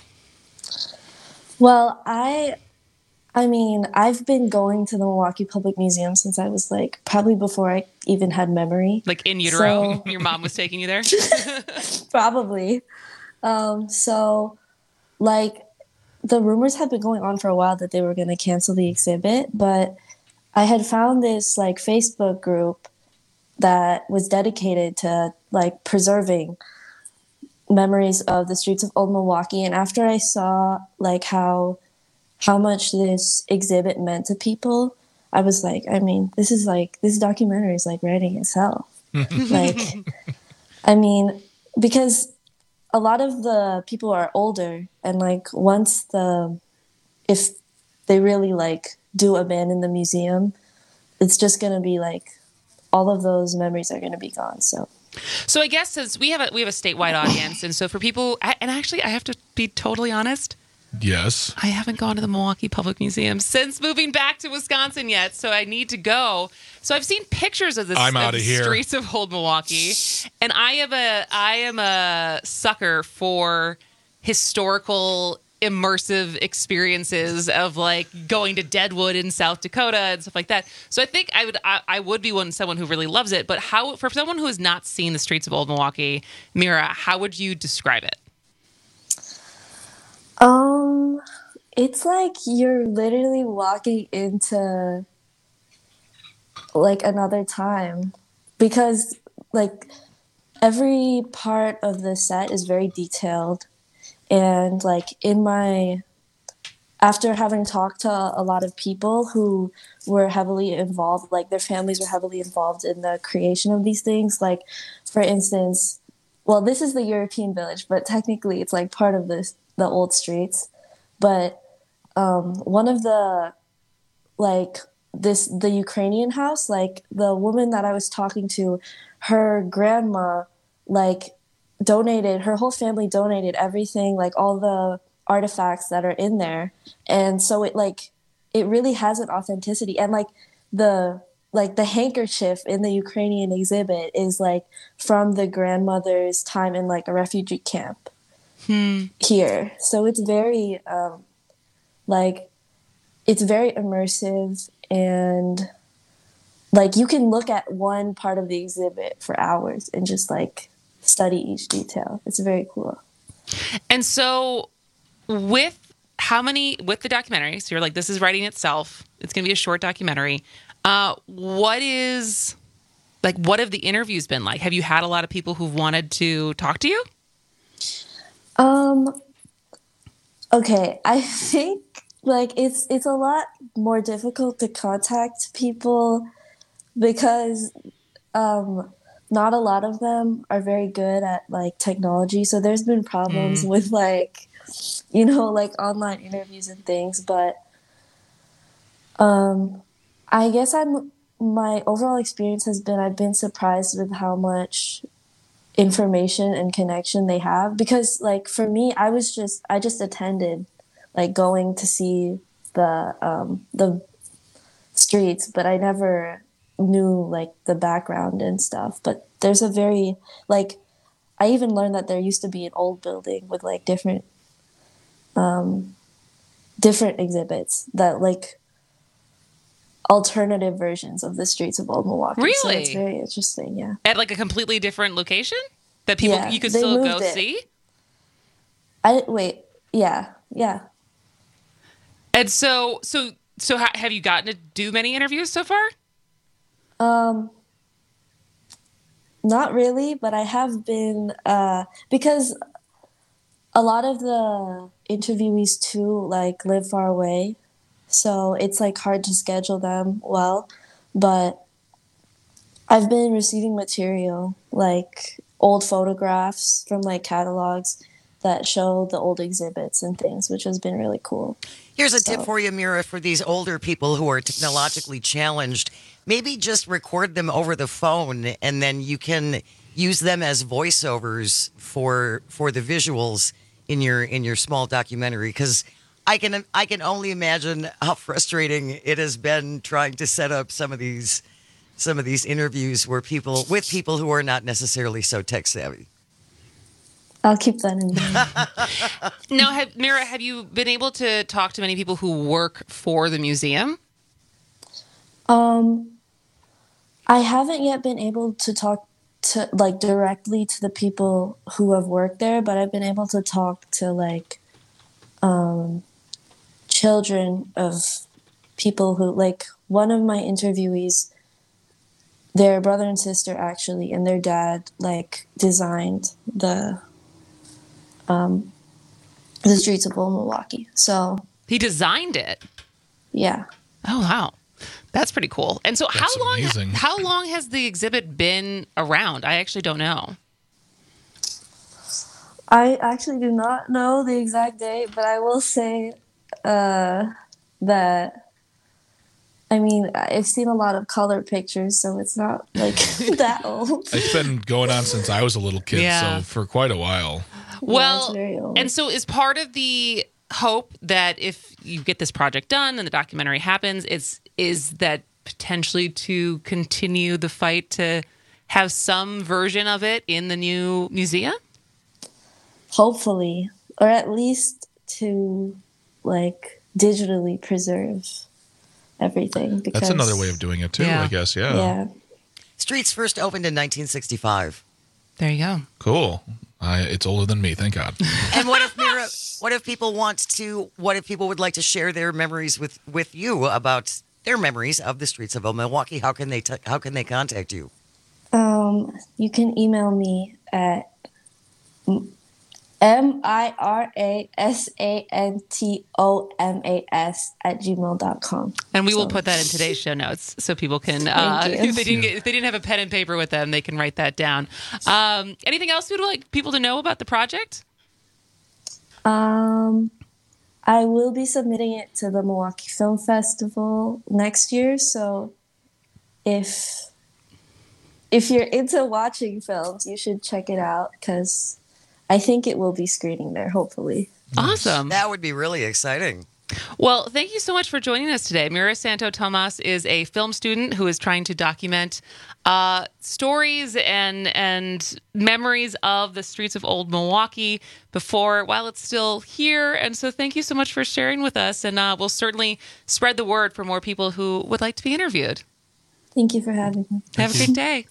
Speaker 5: Well, I I mean, I've been going to the Milwaukee Public Museum since I was like probably before I even had memory.
Speaker 19: Like in utero,
Speaker 5: So-
Speaker 19: your mom was taking you there?
Speaker 5: Probably. Um, so, like, the rumors had been going on for a while that they were going to cancel the exhibit, but I had found this, like, Facebook group that was dedicated to, like, preserving memories of the streets of old Milwaukee. And after I saw, like, how how much this exhibit meant to people, I was like, I mean, this is, like, this documentary is, like, writing itself. Like, I mean, because a lot of the people are older, and like once the, if they really like do abandon the museum, it's just going to be like all of those memories are going to be gone. So,
Speaker 19: So I guess since we have a we have a statewide audience, and so for people, and actually I have to be totally honest,
Speaker 1: Yes.
Speaker 19: I haven't gone to the Milwaukee Public Museum since moving back to Wisconsin yet, so I need to go. So I've seen pictures of the,
Speaker 1: I'm
Speaker 19: of
Speaker 1: outta
Speaker 19: the
Speaker 1: here.
Speaker 19: streets of old Milwaukee, and I am a I am a sucker for historical immersive experiences of like going to Deadwood in South Dakota and stuff like that. So I think I would I, I would be one someone who really loves it. But how for someone who has not seen the streets of old Milwaukee, Mira, how would you describe it?
Speaker 5: um, it's like you're literally walking into like another time, because like every part of the set is very detailed. And like in my, after having talked to a lot of people who were heavily involved, like their families were heavily involved in the creation of these things. Like, for instance, well, this is the European Village, but technically it's like part of this, the old streets. But um, one of the, like this, the Ukrainian house, like the woman that I was talking to, her grandma, like, donated, her whole family donated everything, like all the artifacts that are in there. And so it like it really has an authenticity. And like the like the handkerchief in the Ukrainian exhibit is like from the grandmother's time in like a refugee camp
Speaker 19: Hmm.
Speaker 5: here. So it's very um like it's very immersive, and like you can look at one part of the exhibit for hours and just like study each detail. It's very cool.
Speaker 19: And so with how many, with the documentary, so you're like, this is writing itself. It's going to be a short documentary. Uh, what is, like, what have the interviews been like? Have you had a lot of people who've wanted to talk to you?
Speaker 5: Um, okay. I think like it's, it's a lot more difficult to contact people because, um, not a lot of them are very good at like technology. So there's been problems
Speaker 6: Mm.
Speaker 5: with like, you know, like online interviews and things. But um, I guess I'm, my overall experience has been, I've been surprised with how much information and connection they have. Because like for me, I was just, I just attended like going to see the, um, the streets, but I never knew like the background and stuff. But there's a very like I even learned that there used to be an old building with like different um different exhibits that like alternative versions of the streets of old Milwaukee. So
Speaker 19: Really?
Speaker 5: it's very interesting. Yeah.
Speaker 19: At like a completely different location that people,
Speaker 5: Yeah,
Speaker 19: you could
Speaker 5: they
Speaker 19: still go
Speaker 5: moved it.
Speaker 19: see?
Speaker 5: I wait. Yeah. Yeah.
Speaker 19: And so, so, so ha- have you gotten to do many interviews so far?
Speaker 5: Um, not really, but I have been, uh, because a lot of the interviewees too, like live far away. So it's like hard to schedule them well. but I've been receiving material like old photographs from like catalogs that show the old exhibits and things, which has been really cool.
Speaker 21: Here's a
Speaker 5: So-
Speaker 21: tip for you, Mira, for these older people who are technologically challenged. Maybe just record them over the phone, and then you can use them as voiceovers for for the visuals in your in your small documentary. Because I can I can only imagine how frustrating it has been trying to set up some of these some of these interviews where people with people who are not necessarily so tech savvy.
Speaker 5: I'll keep that in mind.
Speaker 19: Now, have, Mira, have you been able to talk to many people who work for the museum?
Speaker 5: Um, I haven't yet been able to talk to like directly to the people who have worked there, but I've been able to talk to like um, children of people who like one of my interviewees, their brother and sister actually, and their dad like designed the um, the streets of old Milwaukee. So
Speaker 19: He designed it.
Speaker 5: yeah.
Speaker 19: Oh, wow. That's pretty cool. And so
Speaker 1: That's
Speaker 19: how long
Speaker 1: amazing.
Speaker 19: how long has the exhibit been around? I actually don't know.
Speaker 5: I actually do not know the exact date, but I will say uh, that, I mean, I've seen a lot of color pictures, so it's not like that old.
Speaker 1: It's been going on since I was a little kid,
Speaker 19: Yeah.
Speaker 1: so for quite a while.
Speaker 19: Well,
Speaker 5: very old.
Speaker 19: and so is part of the hope that if you get this project done and the documentary happens, it's is that potentially to continue the fight to have some version of it in the new museum?
Speaker 5: Hopefully, or at least to like digitally preserve everything. Because,
Speaker 1: That's another way of doing it too,
Speaker 19: Yeah.
Speaker 1: I guess. Yeah.
Speaker 5: Yeah.
Speaker 21: Streets first opened in nineteen sixty-five.
Speaker 19: There you go.
Speaker 1: Cool. I, it's older than me, thank God.
Speaker 21: And what if Mira, what if people want to? What if people would like to share their memories with, with you about their memories of the streets of old Milwaukee? How can they t- how can they contact you?
Speaker 5: Um, you can email me at M I R A S A N T O M A S at gmail dot com.
Speaker 19: And we will put that in today's show notes so people can, uh,
Speaker 5: Thank you.
Speaker 19: if they didn't get, if they didn't have a pen and paper with them, they can write that down. Um, anything else you'd like people to know about the project?
Speaker 5: Um, I will be submitting it to the Milwaukee Film Festival next year. So if if you're into watching films, you should check it out because I think it will be screening there, hopefully.
Speaker 19: Awesome.
Speaker 21: That would be really exciting.
Speaker 19: Well, thank you so much for joining us today. Mira Santo Tomas is a film student who is trying to document uh, stories and and memories of the streets of old Milwaukee before, while it's still here. And so thank you so much for sharing with us. And uh, we'll certainly spread the word for more people who would like to be interviewed.
Speaker 5: Thank you for having me.
Speaker 19: Have a good day.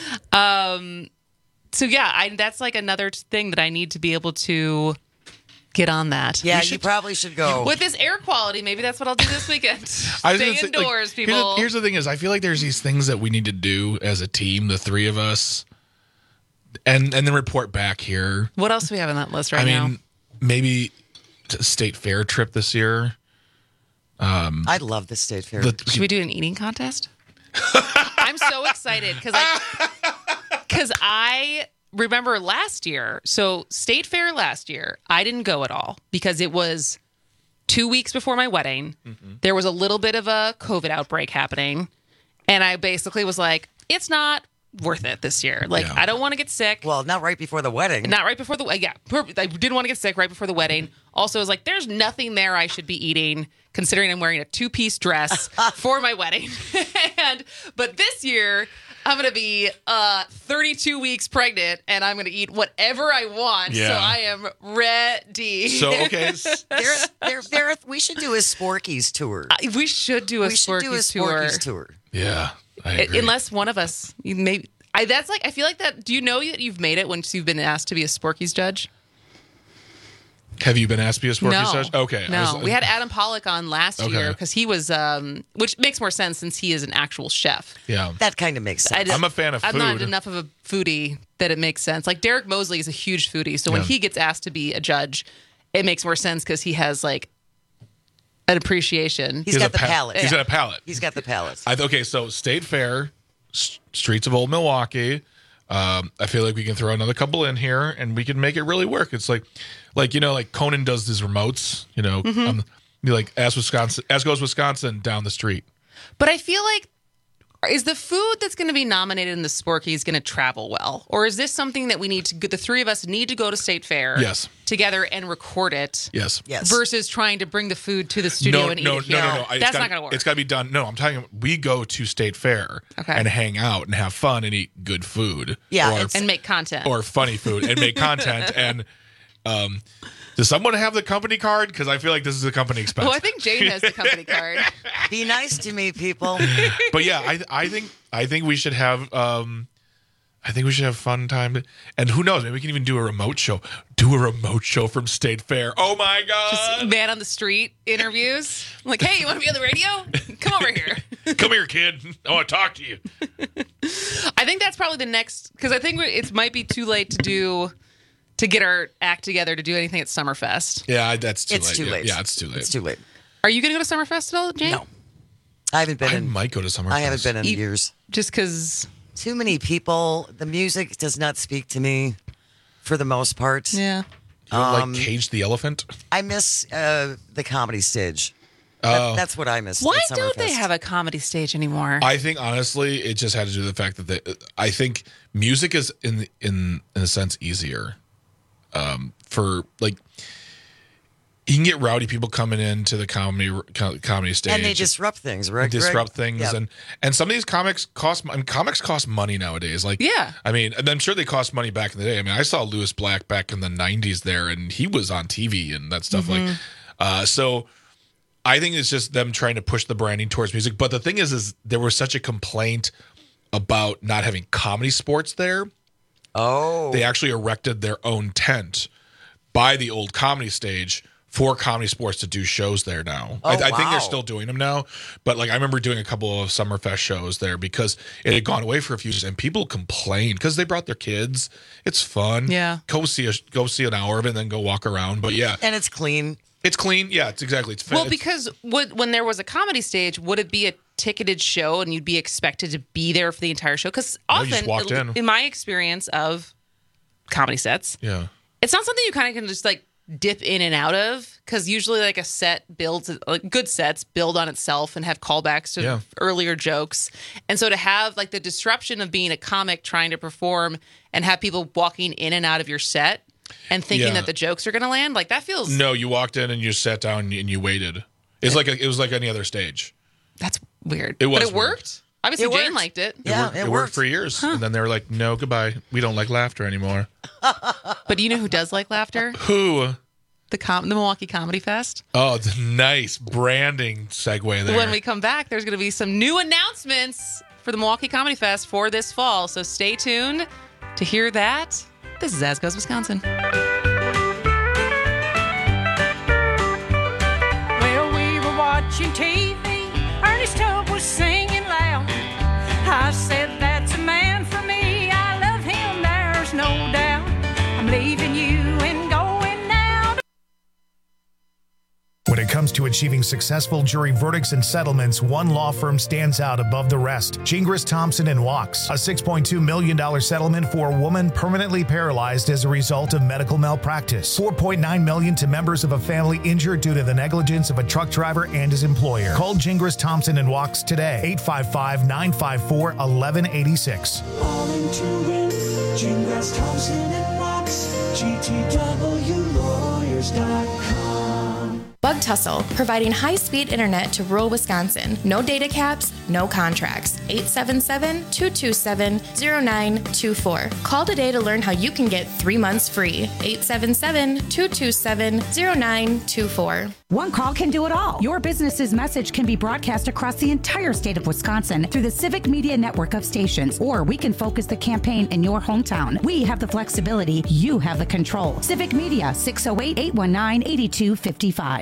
Speaker 19: Um, so, yeah, I, that's like another thing that I need to be able to get on that.
Speaker 21: Yeah,
Speaker 19: We
Speaker 21: you
Speaker 19: should-
Speaker 21: probably should go.
Speaker 19: With this air quality, maybe that's what I'll do this weekend.
Speaker 1: I was
Speaker 19: Stay
Speaker 1: gonna say, like,
Speaker 19: indoors,
Speaker 1: here's the-
Speaker 19: people.
Speaker 1: Here's the, thing is, I feel like there's these things that we need to do as a team, the three of us, and and then report back here.
Speaker 19: What else do we have on that list right
Speaker 1: I
Speaker 19: now?
Speaker 1: mean, maybe a state fair trip this year. Um,
Speaker 21: I love the state fair.
Speaker 1: the-
Speaker 19: Should we do an eating contest? I'm so excited because I because I remember last year. So State Fair last year, I didn't go at all because it was two weeks before my wedding.
Speaker 1: Mm-hmm.
Speaker 19: There was a little bit of a COVID outbreak happening, and I basically was like, "It's not worth it this year. Like,
Speaker 21: Yeah.
Speaker 19: I don't want to get sick."
Speaker 21: Well, not right before the wedding.
Speaker 19: Not right before the yeah. per- I didn't want to get sick right before the wedding. Also, I was like, "There's nothing there I should be eating, considering I'm wearing a two piece dress for my wedding." and but this year, I'm gonna be uh, thirty-two weeks pregnant, and I'm gonna eat whatever I want. So
Speaker 21: Yeah.
Speaker 19: I am ready.
Speaker 1: So, okay.
Speaker 21: there, there, there, we should do a Sporky's tour.
Speaker 19: I- we should do a
Speaker 21: we should do a
Speaker 19: Sporky's tour.
Speaker 21: Sporky's tour.
Speaker 1: Yeah, I
Speaker 19: I-
Speaker 1: agree.
Speaker 19: Unless one of us, you maybe. I, that's like I feel like that. Do you know that you've made it once you've been asked to be a Sporky's judge?
Speaker 1: Have you been asked to be a Sporky's
Speaker 19: no,
Speaker 1: judge? Okay. I
Speaker 19: No,
Speaker 1: was-
Speaker 19: we had Adam Pollock on last
Speaker 1: Okay.
Speaker 19: year because he was, um, which makes more sense since he is an actual chef.
Speaker 1: Yeah.
Speaker 21: That kind of makes sense.
Speaker 19: I just-
Speaker 1: I'm a fan of
Speaker 19: I'm not
Speaker 1: food.
Speaker 19: enough of a foodie that it makes sense. Like Derek Mosley is a huge foodie, so when
Speaker 1: Yeah.
Speaker 19: he gets asked to be a judge, it makes more sense because he has like an appreciation.
Speaker 21: He's
Speaker 1: He has
Speaker 21: got
Speaker 1: a
Speaker 21: the
Speaker 1: pa-
Speaker 21: palate.
Speaker 1: He's got a palate.
Speaker 21: He's got the palate.
Speaker 1: I, okay, so State Fair, S- Streets of Old Milwaukee. Um, I feel like we can throw another couple in here, and we can make it really work. It's like, like you know, like Conan does these remotes. You know,
Speaker 19: Mhm.
Speaker 1: um, be like, as Wisconsin, as goes Wisconsin down the street.
Speaker 19: But I feel like, is the food that's going to be nominated in the Sporkies going to travel well? Or is this something that we need to, the three of us need to go to State Fair
Speaker 1: Yes.
Speaker 19: together and record it?
Speaker 1: Yes.
Speaker 21: Yes.
Speaker 19: Versus trying to bring the food to the studio
Speaker 1: no,
Speaker 19: and
Speaker 1: no,
Speaker 19: eat it
Speaker 1: no,
Speaker 19: here.
Speaker 1: no, no, no. It's
Speaker 19: That's
Speaker 1: gotta-
Speaker 19: not going to work.
Speaker 1: It's got to be done. No, I'm talking. We go to State Fair
Speaker 19: Okay.
Speaker 1: and hang out and have fun and eat good food.
Speaker 19: Yeah,
Speaker 1: or,
Speaker 19: it's- and make content.
Speaker 1: or funny food and make content. And um, does someone have the company card? Because I feel like this is a company expense.
Speaker 19: Well, I think Jane has the company card.
Speaker 21: Be nice to me, people.
Speaker 1: But yeah, I I think I think we should have um I think we should have fun time. And who knows, maybe we can even do a remote show. Do a remote show from State Fair. Oh my god.
Speaker 19: Just man on the street interviews. I'm like, hey, you want to be on the radio? Come over here.
Speaker 1: Come here, kid. I want to talk to you.
Speaker 19: I think that's probably the next, because I think it might be too late to do, to get our act together to do anything at Summerfest.
Speaker 1: Yeah, that's too
Speaker 21: It's
Speaker 1: late.
Speaker 21: too
Speaker 1: Yeah,
Speaker 21: late.
Speaker 1: Yeah, it's too late.
Speaker 21: It's too late.
Speaker 19: Are you going to go to Summerfest at all, Jane?
Speaker 21: No. I haven't been
Speaker 1: I
Speaker 21: in.
Speaker 1: might go to Summerfest.
Speaker 21: I haven't been in
Speaker 19: You-
Speaker 21: years.
Speaker 19: Just because.
Speaker 21: Too many people. The music does not speak to me for the most part.
Speaker 19: Yeah.
Speaker 1: You don't
Speaker 21: Um,
Speaker 1: like Cage the Elephant?
Speaker 21: I miss uh, the comedy stage. That-
Speaker 1: Oh.
Speaker 21: that's what I miss.
Speaker 19: Why
Speaker 21: at
Speaker 19: don't they
Speaker 21: Summerfest.
Speaker 19: have a comedy stage anymore?
Speaker 1: I think honestly, it just had to do with the fact that they, I think music is in in in a sense easier, um, for like you can get rowdy people coming into the comedy co- comedy stage
Speaker 21: And they disrupt things, right?
Speaker 1: disrupt
Speaker 21: Greg?
Speaker 1: things,
Speaker 21: Yeah.
Speaker 1: and and some of these comics cost. I mean, comics cost money nowadays. Like
Speaker 19: Yeah.
Speaker 1: I mean, and I'm sure they cost money back in the day. I mean, I saw Lewis Black back in the nineties there, and he was on T V and that stuff.
Speaker 19: Mm-hmm.
Speaker 1: Like, uh, so. I think it's just them trying to push the branding towards music. But the thing is, is there was such a complaint about not having comedy sports there.
Speaker 21: Oh.
Speaker 1: They actually erected their own tent by the old comedy stage for comedy sports to do shows there now.
Speaker 21: Oh,
Speaker 1: I, I think
Speaker 21: wow.
Speaker 1: they're still doing them now. But like I remember doing a couple of Summerfest shows there because it had gone away for a few years and people complained because they brought their kids. It's fun.
Speaker 19: Yeah.
Speaker 1: Go see a, go see an hour of it and then go walk around. But yeah.
Speaker 21: And it's clean.
Speaker 1: It's clean. Yeah, it's exactly. It's
Speaker 19: Well,
Speaker 1: it's-
Speaker 19: because would, when there was a comedy stage, would it be a ticketed show and you'd be expected to be there for the entire show? Because
Speaker 1: No, you
Speaker 19: often,
Speaker 1: just walked in.
Speaker 19: in my experience of comedy sets,
Speaker 1: yeah.
Speaker 19: it's not something you kind of can just like dip in and out of. Because usually, like a set builds, like good sets build on itself and have callbacks to
Speaker 1: Yeah.
Speaker 19: earlier jokes. And so to have like the disruption of being a comic trying to perform and have people walking in and out of your set and thinking
Speaker 1: Yeah.
Speaker 19: that the jokes are going to land, like that feels
Speaker 1: No, you walked in and you sat down and you waited. It's like a, it was like any other stage.
Speaker 19: that's weird.
Speaker 1: It was
Speaker 19: but it
Speaker 1: weird.
Speaker 19: worked. Obviously,
Speaker 21: It
Speaker 19: Jane
Speaker 21: worked.
Speaker 19: liked it.
Speaker 1: It
Speaker 21: Yeah,
Speaker 1: worked,
Speaker 21: it
Speaker 1: it worked
Speaker 21: worked.
Speaker 1: for years, and then they were like, "No, goodbye. We don't like laughter anymore."
Speaker 19: But do you know who does like laughter?
Speaker 1: Who?
Speaker 19: The com- the Milwaukee Comedy Fest.
Speaker 1: Oh, the nice branding segue there.
Speaker 19: When we come back, there's going to be some new announcements for the Milwaukee Comedy Fest for this fall. So stay tuned to hear that. This is As Goes Wisconsin.
Speaker 6: Well, we were watching T V. Ernest Tubb was singing loud. I said, that's a man for me. I love him, there's no doubt. I'm leaving you and going now.
Speaker 15: When it comes to achieving successful jury verdicts and settlements, one law firm stands out above the rest. Gingras, Thompson and Wachs, a six point two million dollars settlement for a woman permanently paralyzed as a result of medical malpractice. four point nine million dollars to members of a family injured due to the negligence of a truck driver and his employer. Call Gingras, Thompson and Wachs today, eight five five, nine five four, one one eight six.
Speaker 16: All into win. Gingras, Thompson and Wachs. G T W lawyers dot com.
Speaker 7: Bug Tussle, providing high-speed internet to rural Wisconsin. No data caps, no contracts. eight seven seven, two two seven, zero nine two four. Call today to learn how you can get three months free. eight seven seven, two two seven, zero nine two four.
Speaker 12: One call can do it all. Your business's message can be broadcast across the entire state of Wisconsin through the Civic Media network of stations, or we can focus the campaign in your hometown. We have the flexibility, you have the control. Civic Media, six oh eight, eight one nine, eight two five five.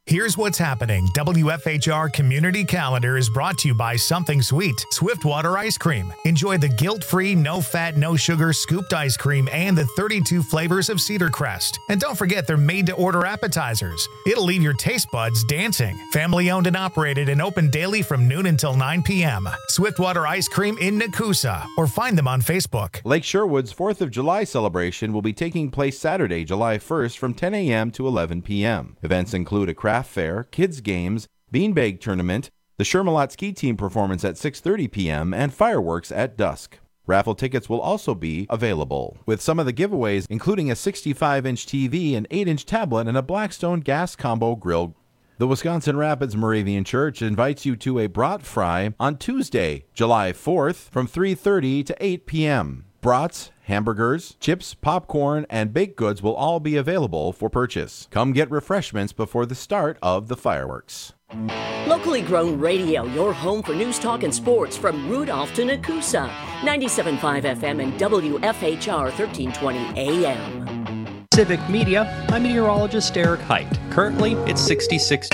Speaker 15: Here's what's happening. W F H R Community Calendar is brought to you by Something Sweet, Swiftwater Ice Cream. Enjoy the guilt-free, no-fat, no-sugar scooped ice cream and the thirty-two flavors of Cedar Crest. And don't forget they're made-to-order appetizers. It'll leave your taste buds dancing. Family-owned and operated and open daily from noon until nine p.m. Swiftwater Ice Cream in Nakusa, or find them on Facebook.
Speaker 8: Lake Sherwood's fourth of July celebration will be taking place Saturday, July first from ten a.m. to eleven p.m. Events include a craft fair, kids games, beanbag tournament, the Shermalot ski team performance at six thirty p.m. and fireworks at dusk. Raffle tickets will also be available, with some of the giveaways including a sixty-five inch T V, an eight inch tablet, and a Blackstone gas combo grill. The Wisconsin Rapids Moravian Church invites you to a brat fry on Tuesday, July fourth from three thirty to eight p.m. Brats, hamburgers, chips, popcorn, and baked goods will all be available for purchase. Come get refreshments before the start of the fireworks.
Speaker 10: Locally grown radio, your home for news, talk, and sports from Rudolph to Nakusa. ninety-seven point five F M and W F H R thirteen twenty A M.
Speaker 25: Civic Media, I'm meteorologist Eric Height. Currently, it's sixty-six.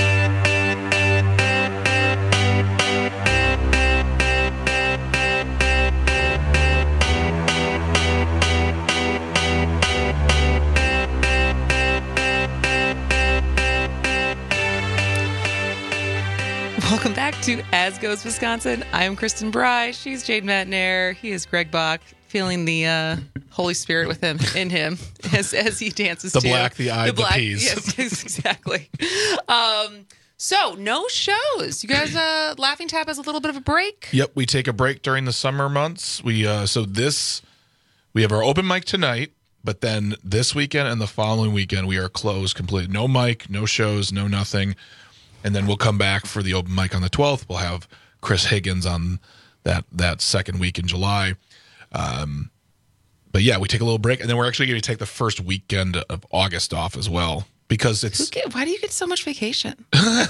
Speaker 19: Welcome back to As Goes Wisconsin. I'm Kristen Bry. She's Jade Matnair. He is Greg Bach, feeling the uh, Holy Spirit with him in him as as he dances.
Speaker 1: The
Speaker 19: too.
Speaker 1: black, the eye, the,
Speaker 19: black,
Speaker 1: peas.
Speaker 19: Yes, exactly. Um, so no shows. You guys, uh, Laughing Tap has a little bit of a break.
Speaker 1: Yep, we take a break during the summer months. We uh, so this we have our open mic tonight, but then this weekend and the following weekend we are closed completely. No mic, no shows, no nothing. And then we'll come back for the open mic on the twelfth. We'll have Chris Higgins on that that second week in July. Um, but yeah, we take a little break, and then we're actually going to take the first weekend of August off as well because it's.
Speaker 19: Who get, why do you get so much vacation?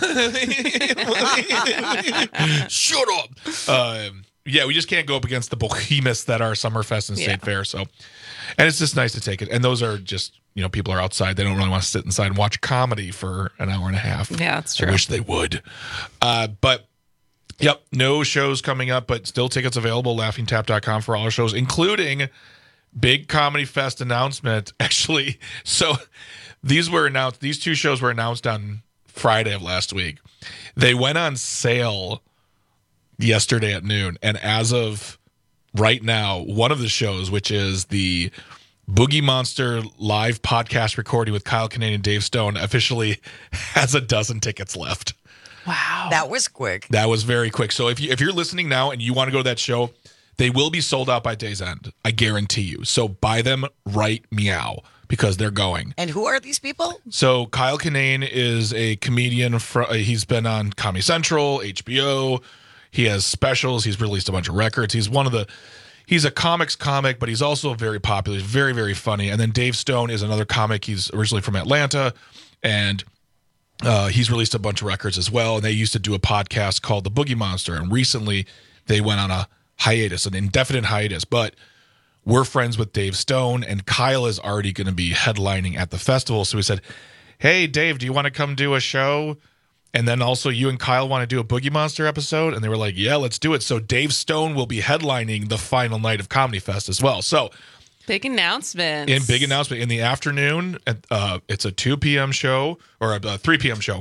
Speaker 1: Shut up. Um, yeah, we just can't go up against the behemoths that are Summerfest and State
Speaker 19: Yeah.
Speaker 1: Fair. So, and it's just nice to take it. And those are just. You know, people are outside. They don't really want to sit inside and watch comedy for an hour and a half.
Speaker 19: Yeah, that's true.
Speaker 1: I wish they would. Uh, but, yep, no shows coming up, but still tickets available. laughing tap dot com for all our shows, including big Comedy Fest announcement. Actually, so these were announced. These two shows were announced on Friday of last week. They went on sale yesterday at noon. And as of right now, one of the shows, which is the Boogie Monster live podcast recording with Kyle Kinane and Dave Stone, officially has a dozen tickets left.
Speaker 19: Wow.
Speaker 21: That was quick.
Speaker 1: That was very quick. So if you if you're listening now and you want to go to that show, they will be sold out by day's end. I guarantee you. So buy them right meow because they're going.
Speaker 21: And who are these people?
Speaker 1: So Kyle Kinane is a comedian. Fr- he's been on Comedy Central, H B O. He has specials. He's released a bunch of records. He's one of the He's a comics comic, but he's also very popular. He's very, very funny. And then Dave Stone is another comic. He's originally from Atlanta, and uh, he's released a bunch of records as well. And they used to do a podcast called The Boogie Monster. And recently they went on a hiatus, an indefinite hiatus. But we're friends with Dave Stone, and Kyle is already going to be headlining at the festival. So we said, hey, Dave, do you want to come do a show? And then also you and Kyle want to do a Boogie Monster episode? And they were like, yeah, let's do it. So Dave Stone will be headlining the final night of Comedy Fest as well. So
Speaker 19: Big announcement.
Speaker 1: in big announcement in the afternoon, uh, it's a two p.m. show or a three p.m. show.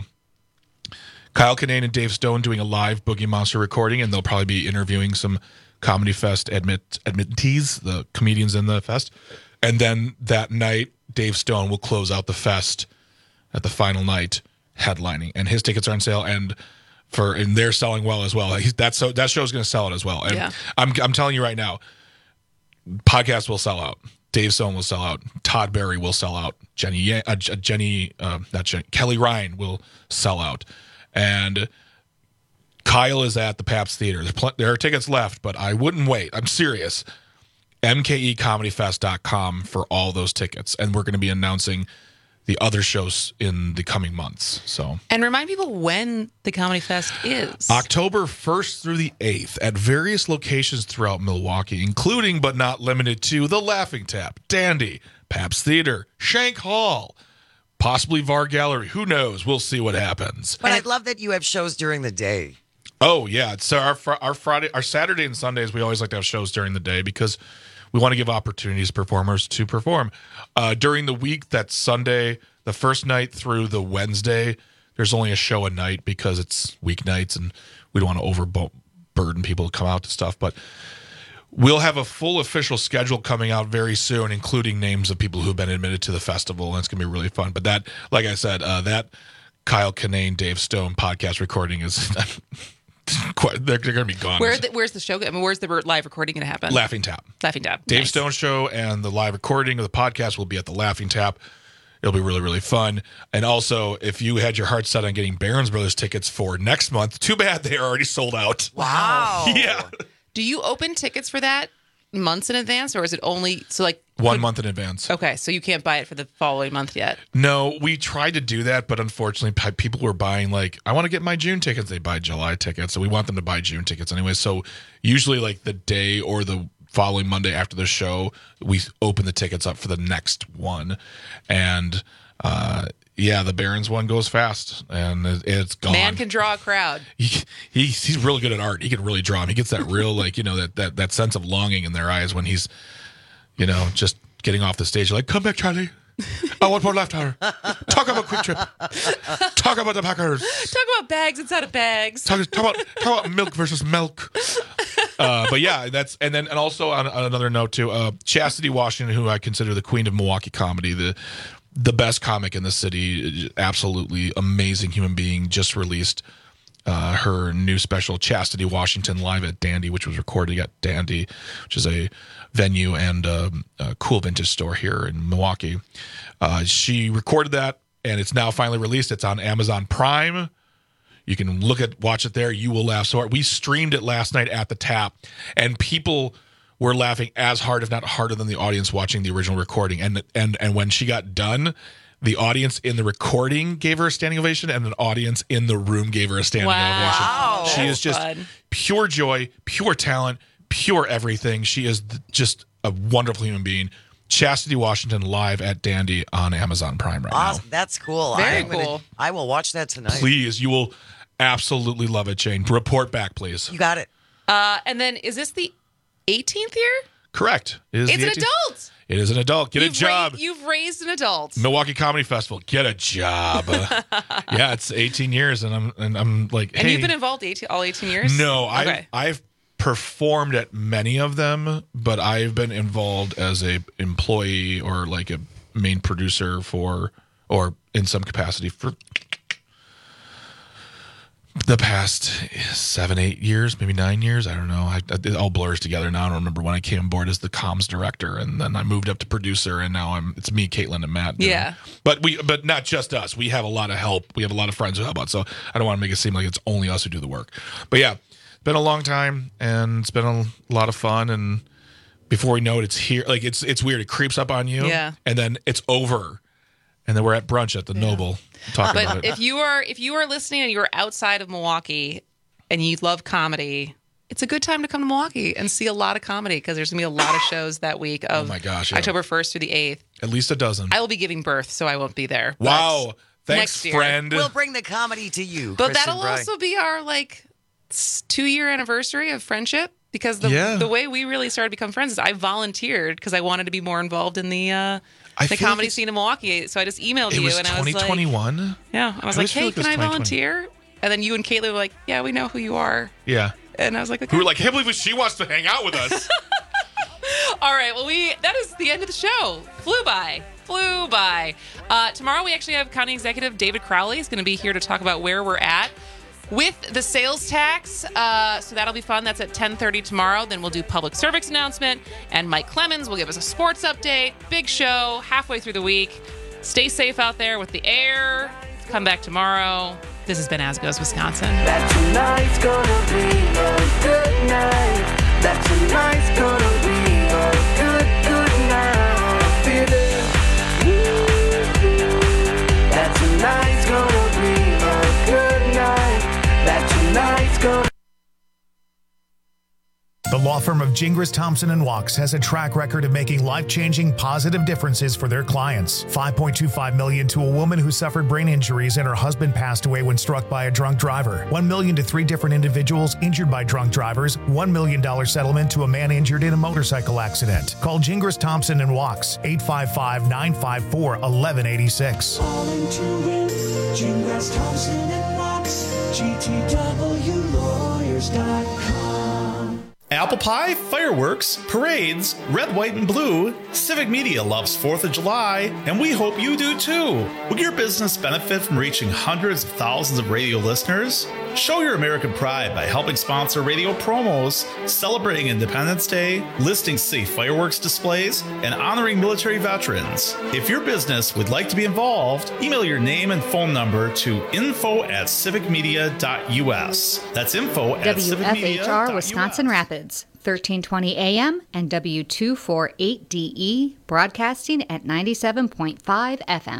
Speaker 1: Kyle Kinane and Dave Stone doing a live Boogie Monster recording, and they'll probably be interviewing some Comedy Fest admit admittees, the comedians in the fest. And then that night, Dave Stone will close out the fest at the final night, headlining, and his tickets are on sale, and for and they're selling well as well. He's, that's so that show's going to sell it as well. And
Speaker 19: Yeah.
Speaker 1: I'm I'm telling you right now, podcast will sell out. Dave Stone will sell out. Todd Barry will sell out. Jenny Yang- uh, Jenny uh, not Jenny Kelly Ryan will sell out, and Kyle is at the Pabst Theater. There's pl- there are tickets left, but I wouldn't wait. I'm serious. M K E comedy fest dot com for all those tickets, and we're going to be announcing the other shows in the coming months. So,
Speaker 19: And remind people when the Comedy Fest is.
Speaker 1: October first through the eighth at various locations throughout Milwaukee, including but not limited to the Laughing Tap, Dandy, Pabst Theater, Shank Hall, possibly V A R Gallery. Who knows? We'll see what happens.
Speaker 21: But I love that you have shows during the day.
Speaker 1: Oh yeah, so our fr- our Friday, our Saturday and Sundays, we always like to have shows during the day because we want to give opportunities to performers to perform. Uh, during the week, that's Sunday, the first night through the Wednesday, there's only a show a night because it's weeknights and we don't want to overburden people to come out to stuff. But we'll have a full official schedule coming out very soon, including names of people who've been admitted to the festival, and it's going to be really fun. But that, like I said, uh, that Kyle Kinane, Dave Stone podcast recording is... Quite, they're, they're going to be gone.
Speaker 19: Where the, where's the show? I mean, where's the live recording going to happen?
Speaker 1: Laughing Tap.
Speaker 19: Laughing Tap.
Speaker 1: Dave
Speaker 19: Nice.
Speaker 1: Stone show and the live recording of the podcast will be at the Laughing Tap. It'll be really, really fun. And also, if you had your heart set on getting Barons Brothers tickets for next month, too bad they are already sold out.
Speaker 19: Wow.
Speaker 1: Yeah.
Speaker 19: Do you open tickets for that months in advance, or is it only so like
Speaker 1: One month in advance.
Speaker 19: Okay, so you can't buy it for the following month yet.
Speaker 1: No, we tried to do that, but unfortunately, pe- people were buying like, I want to get my June tickets. They buy July tickets, so we want them to buy June tickets anyway. So usually, like the day or the following Monday after the show, we open the tickets up for the next one, and uh, yeah, the Barons one goes fast, and it, it's gone.
Speaker 19: Man can draw a crowd.
Speaker 1: He, he he's really good at art. He can really draw them. He gets that real like you know that that that sense of longing in their eyes when he's you know just getting off the stage. Like, come back, Charlie. I want more laughter. Talk about Quick Trip. Talk about the Packers.
Speaker 19: Talk about bags inside of bags.
Speaker 1: Talk, talk about talk about milk versus milk. Uh, but yeah, that's and then and also on, on another note too, uh, Chastity Washington, who I consider the queen of Milwaukee comedy, the the best comic in the city, absolutely amazing human being, just released uh, her new special, Chastity Washington, live at Dandy, which was recorded at Dandy, which is a venue and um, a cool vintage store here in Milwaukee. Uh, she recorded that, and it's now finally released. It's on Amazon Prime. You can look at, watch it there. You will laugh so hard. We streamed it last night at the Tap, and people were laughing as hard, if not harder, than the audience watching the original recording. And and and when she got done, the audience in the recording gave her a standing ovation, and an audience in the room gave her a standing
Speaker 19: Wow.
Speaker 1: ovation. She
Speaker 19: That's
Speaker 1: is just
Speaker 19: fun.
Speaker 1: pure joy, pure talent, pure everything. She is th- just a wonderful human being. Chastity Washington live at Dandy on Amazon Prime right
Speaker 21: Awesome. That's cool.
Speaker 19: Very
Speaker 21: I'm gonna-
Speaker 19: cool.
Speaker 21: I will watch that tonight.
Speaker 1: now. Please, you will absolutely love it, Jane. Report back, please.
Speaker 21: You got it.
Speaker 19: Uh, and then is this the eighteenth year?
Speaker 1: Correct. It is
Speaker 19: It's
Speaker 1: the
Speaker 19: an
Speaker 1: eighteenth
Speaker 19: adult.
Speaker 1: It is an adult. Get
Speaker 19: you've
Speaker 1: a job.
Speaker 19: Ra- you've raised an adult.
Speaker 1: Milwaukee Comedy Festival. Get a job. Yeah, it's eighteen years, and I'm and I'm like,
Speaker 19: And
Speaker 1: hey.
Speaker 19: you've been involved eighteen, all eighteen years?
Speaker 1: No,
Speaker 19: Okay.
Speaker 1: I've I've performed at many of them, but I've been involved as a employee or like a main producer for, or in some capacity for the past seven, eight years, maybe nine years. I don't know. I, it all blurs together now. I don't remember when I came on board as the comms director, and then I moved up to producer, and now I'm it's me, Caitlin, and Matt. doing-
Speaker 19: Yeah.
Speaker 1: But we, but not just us. We have a lot of help. We have a lot of friends who help out. So I don't want to make it seem like it's only us who do the work. But yeah, it's been a long time, and it's been a lot of fun. And before we know it, it's here. Like it's it's weird. It creeps up on you.
Speaker 19: Yeah.
Speaker 1: And then it's over, and then we're at brunch at the Noble talking about
Speaker 19: But
Speaker 1: it.
Speaker 19: if you are if you are listening and you're outside of Milwaukee and you love comedy, it's a good time to come to Milwaukee and see a lot of comedy because there's gonna be a lot of shows that week of
Speaker 1: Oh my gosh, yeah.
Speaker 19: October first through the eighth.
Speaker 1: At least a dozen.
Speaker 19: I will be giving birth, so I won't be there. but
Speaker 1: Wow. Thanks,
Speaker 19: next year.
Speaker 1: friend.
Speaker 21: We'll bring the comedy to you.
Speaker 19: But
Speaker 21: Kristen
Speaker 19: that'll
Speaker 21: Bry.
Speaker 19: also be our like two year anniversary of friendship because the
Speaker 1: Yeah.
Speaker 19: the way we really started to become friends is I volunteered because I wanted to be more involved in the uh,
Speaker 1: I
Speaker 19: the
Speaker 1: feel
Speaker 19: comedy
Speaker 1: like
Speaker 19: scene in Milwaukee. So I just emailed
Speaker 1: it
Speaker 19: you
Speaker 1: was
Speaker 19: and I was
Speaker 1: twenty
Speaker 19: like,
Speaker 1: twenty-one.
Speaker 19: yeah, I was
Speaker 1: I
Speaker 19: like,
Speaker 1: always feel
Speaker 19: hey,
Speaker 1: like it
Speaker 19: can
Speaker 1: was
Speaker 19: I
Speaker 1: twenty twenty.
Speaker 19: volunteer? And then you and Caitlin were like, yeah, we know who you are.
Speaker 1: Yeah.
Speaker 19: And I was like, okay.
Speaker 1: We were like, I can't believe she wants to hang out with us.
Speaker 19: All right, well, we that is the end of the show. Flew by. Flew by. Uh, tomorrow we actually have County Executive David Crowley is going to be here to talk about where we're at with the sales tax. Uh, so that'll be fun. That's at ten thirty tomorrow. Then we'll do public service announcement. And Mike Clemens will give us a sports update. Big show halfway through the week. Stay safe out there with the air. Come back tomorrow. This has been As Goes Wisconsin.
Speaker 16: That tonight's gonna be a good night. That tonight's gonna be a good, good night. I feel it. That tonight's gonna be a good night. That tonight's gonna
Speaker 15: The law firm of Gingras, Thompson and Walks has a track record of making life-changing positive differences for their clients. five point two five million dollars to a woman who suffered brain injuries and her husband passed away when struck by a drunk driver. one million dollars to three different individuals injured by drunk drivers. one million dollars settlement to a man injured in a motorcycle accident. Call Gingras, Thompson and Walks, eight five five, nine five four, one one eight six.
Speaker 16: Calling to win, Gingras, Thompson and Walks, G T W lawyers dot com.
Speaker 9: Apple pie, fireworks, parades, red, white, and blue. Civic Media loves fourth of July, and we hope you do too. Will your business benefit from reaching hundreds of thousands of radio listeners? Show your American pride by helping sponsor radio promos, celebrating Independence Day, listing safe fireworks displays, and honoring military veterans. If your business would like to be involved, email your name and phone number to info at civic media dot u s. That's info at civic media dot u s.
Speaker 17: W F H R Wisconsin Rapids, thirteen twenty A M and W two forty-eight D E, broadcasting at ninety-seven point five F M.